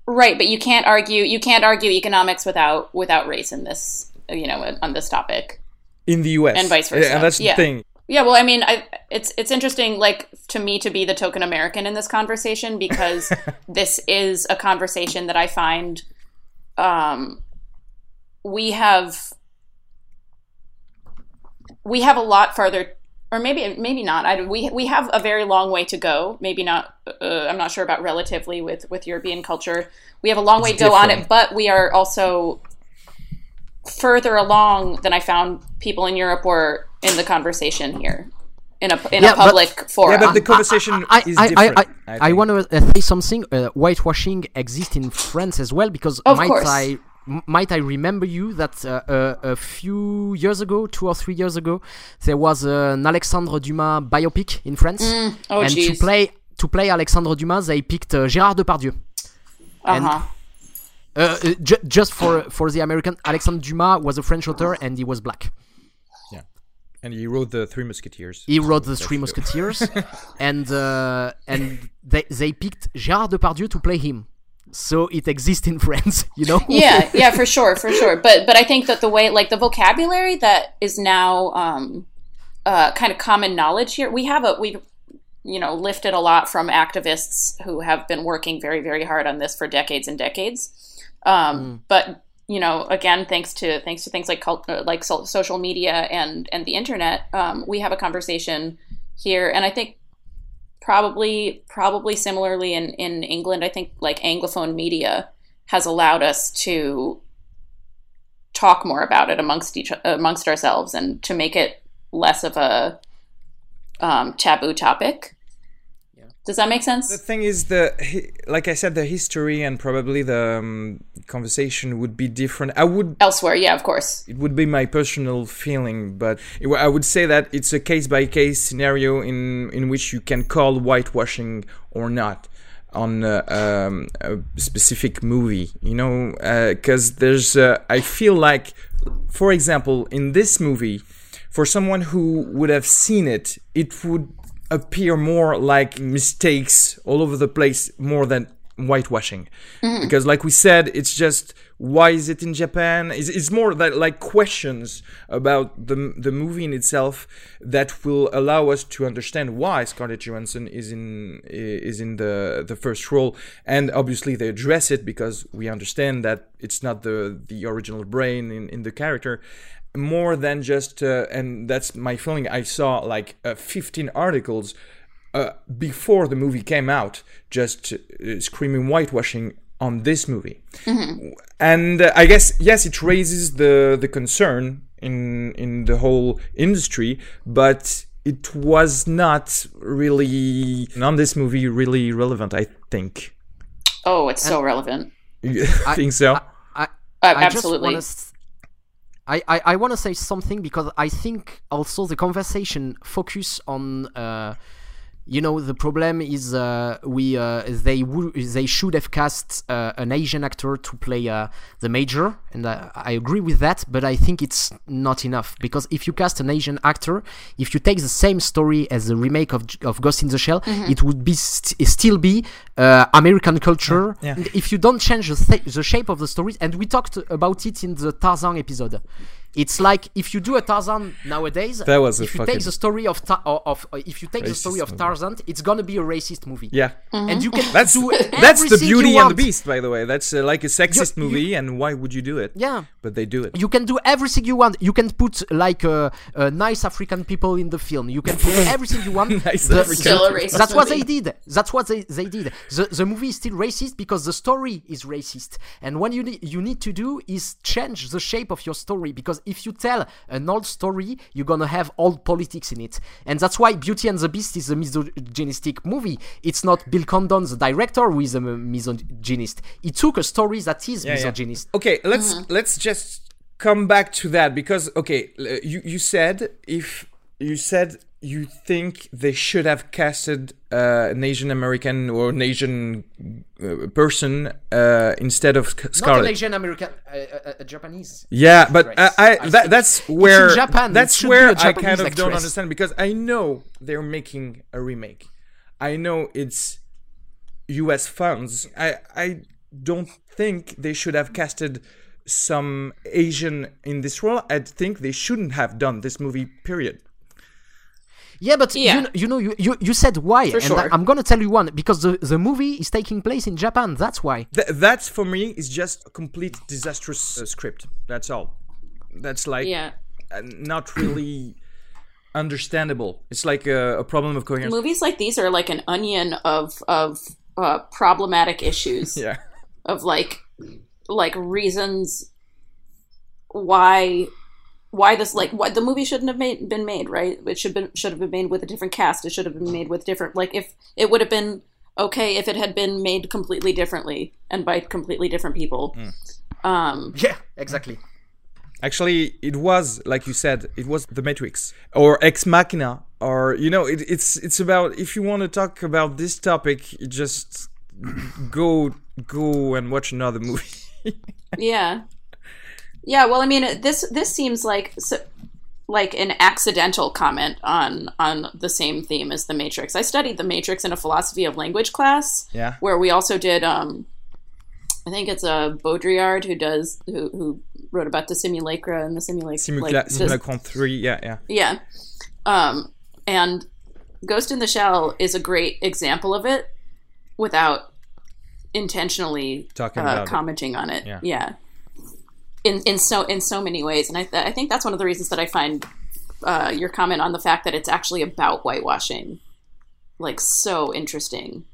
Speaker 3: Right, but you can't argue economics without race in this, on this topic.
Speaker 1: In the US.
Speaker 3: And vice versa.
Speaker 1: And that's the thing.
Speaker 3: Yeah, well, I mean, it's interesting, like, to me to be the token American in this conversation, because this is a conversation that I find we have a lot farther, or maybe not. We have a very long way to go. Maybe not. I'm not sure about relatively with European culture. We have a long way to go on it, but we are also further along than I found people in Europe were in the conversation here in a public forum.
Speaker 1: Yeah, but the conversation is different.
Speaker 9: I want to say something. Whitewashing exists in France as well, because might I remember you that a few years ago, 2 or 3 years ago, there was an Alexandre Dumas biopic in France, and to play Alexandre Dumas, they picked Gérard Depardieu. Just for the American, Alexandre Dumas was a French author, and he was black.
Speaker 1: Yeah, and he wrote the Three Musketeers.
Speaker 9: He wrote the Three Musketeers, and they picked Gérard Depardieu to play him. So it exists in France,
Speaker 3: Yeah, for sure. But I think that the way, like, the vocabulary that is now kind of common knowledge here, we've lifted a lot from activists who have been working very, very hard on this for decades and decades. But again, thanks to things like social media and the internet, we have a conversation here, and I think probably similarly in England, I think, like, Anglophone media has allowed us to talk more about it amongst ourselves, and to make it less of a taboo topic. Does that make sense?
Speaker 1: The thing is, like I said, the history and probably the conversation would be different.
Speaker 3: Elsewhere, yeah, of course.
Speaker 1: It would be my personal feeling, but I would say that it's a case-by-case scenario in which you can call whitewashing or not on a specific movie, because there's, I feel like, for example, in this movie, for someone who would have seen it, it would appear more like mistakes all over the place more than whitewashing. Because, like we said, it's just, why is it in Japan? It's more that, like, questions about the movie in itself that will allow us to understand why Scarlett Johansson is in the first role. And obviously they address it because we understand that it's not the original brain in the character. More than just, and that's my feeling, I saw like 15 articles before the movie came out just screaming whitewashing on this movie. And I guess, yes, it raises the concern in the whole industry, but it was not really, on this movie, really relevant, I think.
Speaker 3: Oh, it's so relevant.
Speaker 1: You think so?
Speaker 3: Absolutely.
Speaker 9: I want to say something, because I think also the conversation focus on the problem is they should have cast an Asian actor to play the Major, and I agree with that, but I think it's not enough, because if you cast an Asian actor, if you take the same story as the remake of Ghost in the Shell, it would be still be American culture. If you don't change the shape of the stories, and we talked about it in the Tarzan episode. It's like if you do a Tarzan nowadays, if you take the story of Tarzan, it's gonna be a racist movie.
Speaker 1: Yeah,
Speaker 9: and you can
Speaker 1: that's the Beauty and the Beast, by the way. That's like a sexist movie, and why would you do it?
Speaker 9: Yeah,
Speaker 1: but they do it.
Speaker 9: You can do everything you want. You can put like nice African people in the film. You can put everything you want.
Speaker 3: Nice still a racist
Speaker 9: That's what
Speaker 3: movie.
Speaker 9: they did. That's what they did. The movie is still racist because the story is racist. And what you need to do is change the shape of your story, because if you tell an old story, you're gonna have old politics in it. And that's why Beauty and the Beast is a misogynistic movie. It's not Bill Condon, the director, who is a misogynist. He took a story that is misogynist.
Speaker 1: Yeah. Okay, let's just come back to that, because you said you think they should have casted an Asian American or an Asian person instead of Scarlett.
Speaker 9: Not an Asian American, a Japanese.
Speaker 1: Yeah, but that's where
Speaker 9: Japan.
Speaker 1: That's where I kind of don't understand, because I know they're making a remake. I know it's U.S. funds. don't think they should have casted some Asian in this role. I think they shouldn't have done this movie, period.
Speaker 9: Yeah, but you said why,
Speaker 3: For
Speaker 9: and
Speaker 3: sure.
Speaker 9: I'm gonna tell you one, because the movie is taking place in Japan. That's why.
Speaker 1: That's for me is just a complete disastrous script. That's all. That's like not really understandable. It's like a problem of coherence.
Speaker 3: Movies like these are like an onion of problematic issues.
Speaker 1: Yeah.
Speaker 3: Of like reasons why this, like, why the movie shouldn't have been made, right? It should have been made with a different cast. It should have been made with different, like, if it would have been okay if it had been made completely differently and by completely different people.
Speaker 9: Yeah, exactly.
Speaker 1: Actually, it was, like you said, it was The Matrix or Ex Machina, or it's about, if you want to talk about this topic, you just go and watch another movie.
Speaker 3: Yeah, well, I mean, this seems like an accidental comment on the same theme as The Matrix. I studied The Matrix in a philosophy of language class, where we also did, I think it's Baudrillard who wrote about the simulacra and the
Speaker 1: Simulacron 3,
Speaker 3: yeah. And Ghost in the Shell is a great example of it without intentionally commenting on it. Yeah. In so many ways, and I think that's one of the reasons that I find your comment on the fact that it's actually about whitewashing like so interesting,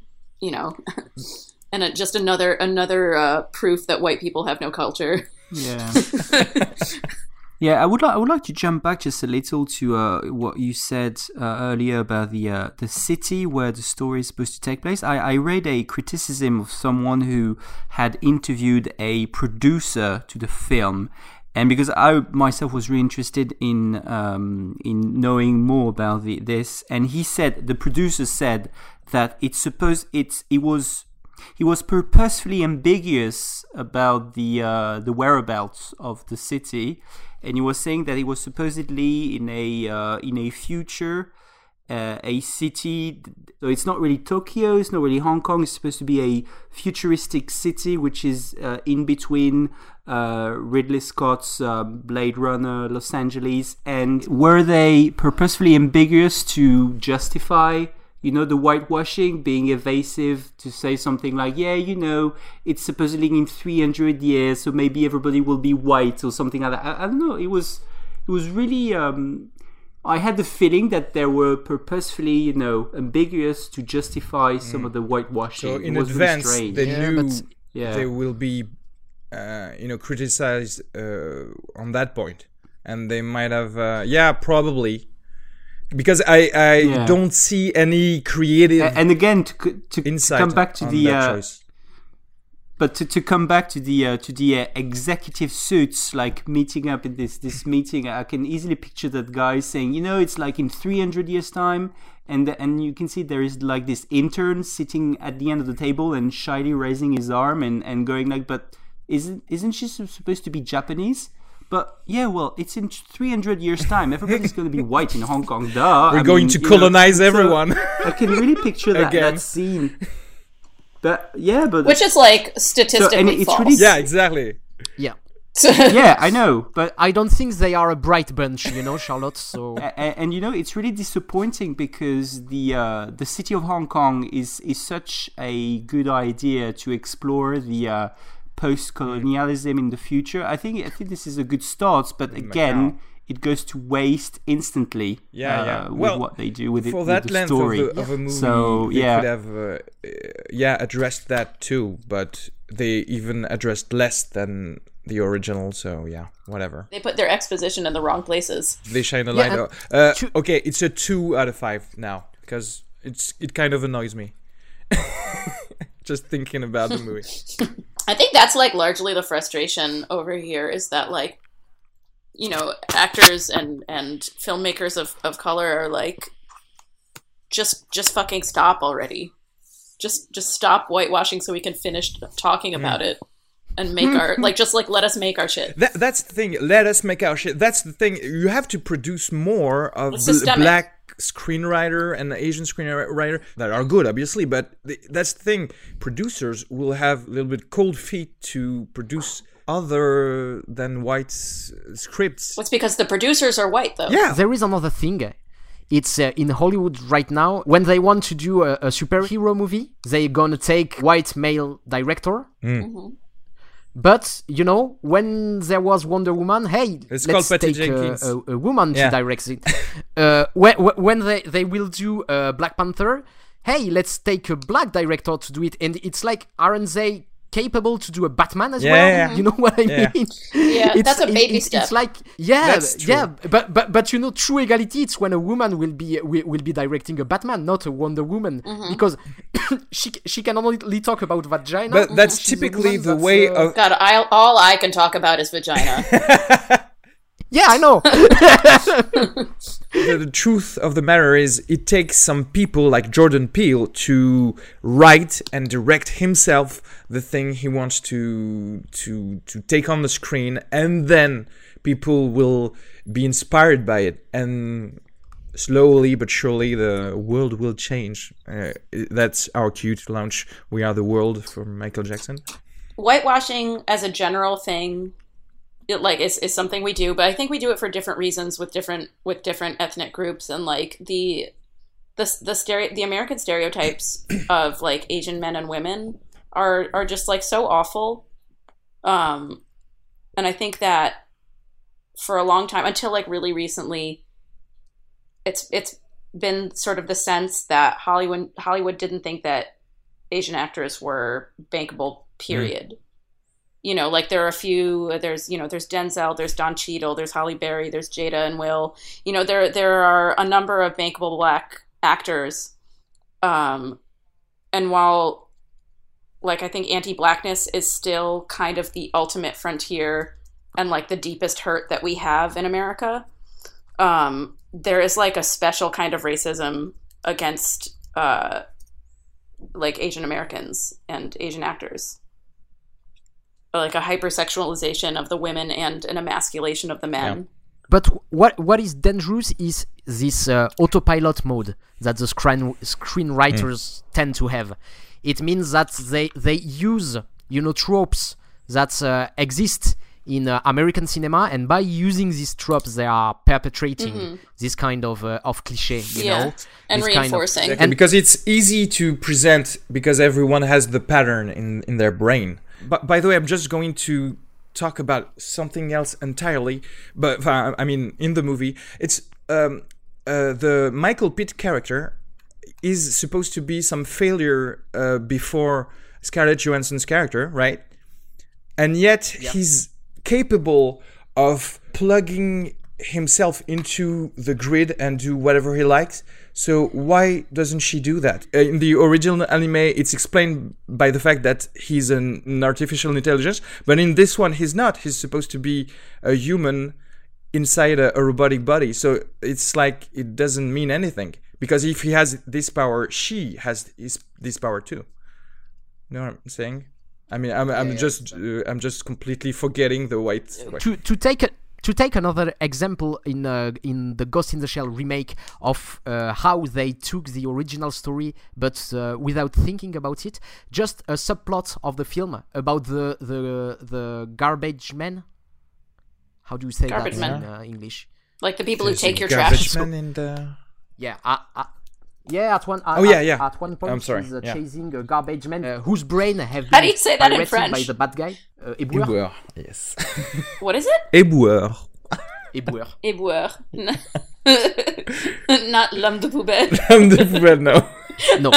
Speaker 3: and just another proof that white people have no culture.
Speaker 4: Yeah. Yeah, I would like to jump back just a little to what you said earlier about the city where the story is supposed to take place. I read a criticism of someone who had interviewed a producer to the film, and because I myself was really interested in knowing more about this, and the producer said that he was purposefully ambiguous about the whereabouts of the city. And he was saying that he was supposedly in a future, a city. So it's not really Tokyo, it's not really Hong Kong. It's supposed to be a futuristic city, which is in between Ridley Scott's Blade Runner, Los Angeles. And were they purposefully ambiguous to justify, the whitewashing, being evasive, to say something like, it's supposedly in 300 years, so maybe everybody will be white or something like that. I don't know. It was really. I had the feeling that they were purposefully, ambiguous to justify some of the whitewashing.
Speaker 1: So in advance, really they knew they will be, criticized on that point, and they might have, probably. Because I don't see any creative
Speaker 4: and again to come back to the
Speaker 1: choice.
Speaker 4: But to come back to the executive suits, like meeting up in this meeting, I can easily picture that guy saying, it's like in 300 years time, and you can see there is like this intern sitting at the end of the table and shyly raising his arm and going like, but isn't she supposed to be Japanese? But it's in 300 years' time. Everybody's going to be white in Hong Kong. Duh.
Speaker 1: We're going to colonize everyone.
Speaker 4: I can really picture that scene. But
Speaker 3: which is like statistically false.
Speaker 4: Really,
Speaker 1: exactly.
Speaker 9: Yeah.
Speaker 4: Yeah, I know, but
Speaker 9: I don't think they are a bright bunch, Charlotte. So
Speaker 4: and it's really disappointing because the city of Hong Kong is such a good idea to explore the post-colonialism in the future. I think this is a good start, but again, it goes to waste instantly. With what they do with it.
Speaker 1: For that
Speaker 4: with the
Speaker 1: length
Speaker 4: story.
Speaker 1: of a movie,
Speaker 4: so
Speaker 1: they could have addressed that too, but they even addressed less than the original. So whatever.
Speaker 3: They put their exposition in the wrong places.
Speaker 1: They shine a light. Okay, it's a 2 out of 5 now because it kind of annoys me. Just thinking about the movie.
Speaker 3: I think that's like largely the frustration over here is that like, actors and filmmakers of color are like, just fucking stop already. Just stop whitewashing so we can finish talking about it and make our let us make our shit.
Speaker 1: That's the thing. Let us make our shit. That's the thing. You have to produce more of black screenwriter and Asian screenwriter that are good, obviously, but that's the thing. Producers will have a little bit cold feet to produce other than white scripts.
Speaker 3: Well, it's because the producers are white, though.
Speaker 1: Yeah.
Speaker 9: There is another thing. It's in Hollywood right now. When they want to do a superhero movie, they're gonna take white male director.
Speaker 3: Mm-hmm.
Speaker 9: But, you know, when there was Wonder Woman, hey, let's take a woman to direct it. When they will do Black Panther, hey, let's take a black director to do it. And it's like, aren't they capable to do a Batman as well?
Speaker 1: Yeah.
Speaker 9: You know what I mean?
Speaker 3: Yeah, that's a baby step.
Speaker 9: It's like, but you know, true equality, it's when a woman will be directing a Batman, not a Wonder Woman, because she can only talk about vagina.
Speaker 1: But that's typically the way of...
Speaker 3: God, all I can talk about is vagina.
Speaker 9: Yeah, I know.
Speaker 1: The truth of the matter is, it takes some people like Jordan Peele to write and direct himself the thing he wants to take on the screen, and then people will be inspired by it, and slowly but surely the world will change. That's our cue to launch "We Are the World" from Michael Jackson.
Speaker 3: Whitewashing as a general thing, is something we do, but I think we do it for different reasons with different ethnic groups, and like the American stereotypes of like Asian men and women are just like so awful, and I think that for a long time, until like really recently, it's been sort of the sense that Hollywood didn't think that Asian actors were bankable, period. You know, like there are a few, there's Denzel, there's Don Cheadle, there's Halle Berry, there's Jada and Will. You know, there are a number of bankable black actors. And while, like, I think anti-blackness is still kind of the ultimate frontier and like the deepest hurt that we have in America, there is like a special kind of racism against like Asian Americans and Asian actors. Like a hypersexualization of the women and an emasculation of the men. Yeah.
Speaker 9: But what is dangerous is this autopilot mode that the screenwriters tend to have. It means that they use, you know, tropes that exist in American cinema, and by using these tropes, they are perpetrating this kind of cliche, you know,
Speaker 3: and reinforcing.
Speaker 1: And because it's easy to present, because everyone has the pattern in their brain. But by the way, I'm just going to talk about something else entirely. But I mean, in the movie, it's the Michael Pitt character is supposed to be some failure before Scarlett Johansson's character, right? And yet he's capable of plugging himself into the grid and do whatever he likes. So why doesn't she do that? In the original anime, it's explained by the fact that he's an artificial intelligence, but in this one, he's not. He's supposed to be a human inside a robotic body. So it's like it doesn't mean anything, because if he has this power, she has this power too. You know what I'm saying? I mean, I'm just completely forgetting the white.
Speaker 9: To take another example in the Ghost in the Shell remake of how they took the original story but without thinking about it, just a subplot of the film about the garbage men. How do you say
Speaker 3: garbage
Speaker 9: that
Speaker 3: men.
Speaker 9: In English?
Speaker 3: Like the people who take your trash.
Speaker 1: Men in the...
Speaker 9: Yeah, at one point he's chasing a garbage man whose brain have been
Speaker 3: How do you say that in French?
Speaker 9: By the bad guy.
Speaker 1: Éboueur. Yes.
Speaker 3: What is it?
Speaker 1: Éboueur.
Speaker 3: Éboueur. Not l'homme de poubelle.
Speaker 1: L'homme de poubelle, no.
Speaker 9: No.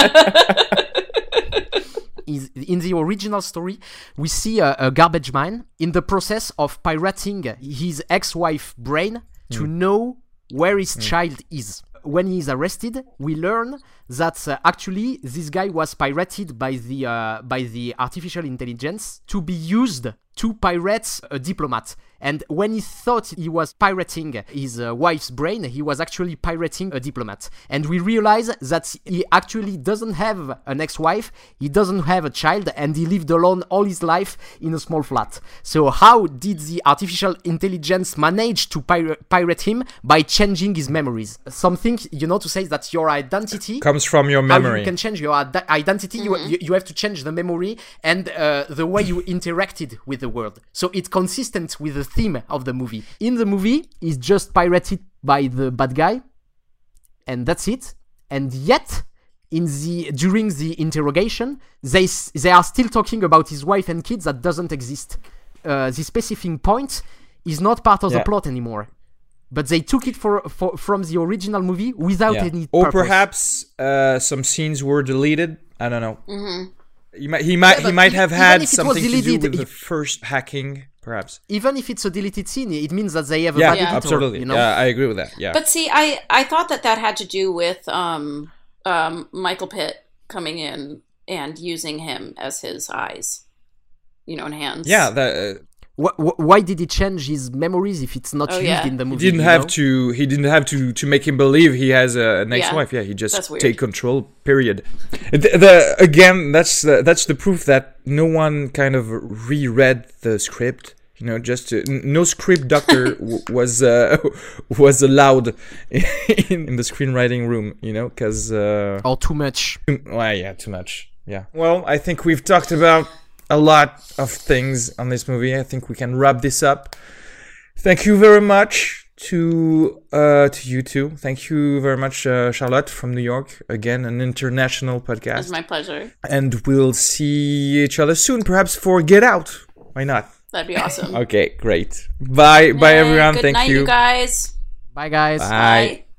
Speaker 9: In the original story, we see a garbage man in the process of pirating his ex-wife's brain to know where his child is. When he is arrested, we learn that actually this guy was pirated by the artificial intelligence to be used to pirate a diplomat. And when he thought he was pirating his wife's brain, he was actually pirating a diplomat. And we realize that he actually doesn't have an ex-wife, he doesn't have a child, and he lived alone all his life in a small flat. So how did the artificial intelligence manage to pirate him? By changing his memories. Something, to say that your identity
Speaker 1: comes from your memory.
Speaker 9: How you can change your identity, you have to change the memory and the way you interacted with the world. So it's consistent with the theme of the movie. In the movie, he's just pirated by the bad guy, and that's it. And yet, during the interrogation, they are still talking about his wife and kids that doesn't exist. The specific point is not part of the plot anymore. But they took it from the original movie without any purpose.
Speaker 1: Or perhaps some scenes were deleted. I don't know. Mm-hmm. He might have had something to do with the first hacking, perhaps.
Speaker 9: Even if it's a deleted scene, it means that they have a bad editor,
Speaker 1: absolutely. Yeah, I agree with that. Yeah.
Speaker 3: But see, I thought that had to do with Michael Pitt coming in and using him as his eyes, and hands.
Speaker 1: Yeah.
Speaker 9: Why did he change his memories if it's not used in the movie?
Speaker 1: He didn't have to make him believe he has an ex-wife. Yeah, he just take control. Period. Again, that's the proof that no one kind of reread the script. No script doctor was allowed in the screenwriting room. Because
Speaker 9: or too much.
Speaker 1: Too much. Yeah. Well, I think we've talked about a lot of things on this movie. I think we can wrap this up. Thank you very much to you two. Thank you very much, Charlotte from New York. Again, an international podcast.
Speaker 3: It's my pleasure.
Speaker 1: And we'll see each other soon, perhaps for Get Out. Why not?
Speaker 3: That'd be awesome.
Speaker 1: Okay, great. Bye, everyone.
Speaker 3: Good
Speaker 1: Thank
Speaker 3: night,
Speaker 1: you.
Speaker 3: You guys.
Speaker 9: Bye, guys.
Speaker 1: Bye.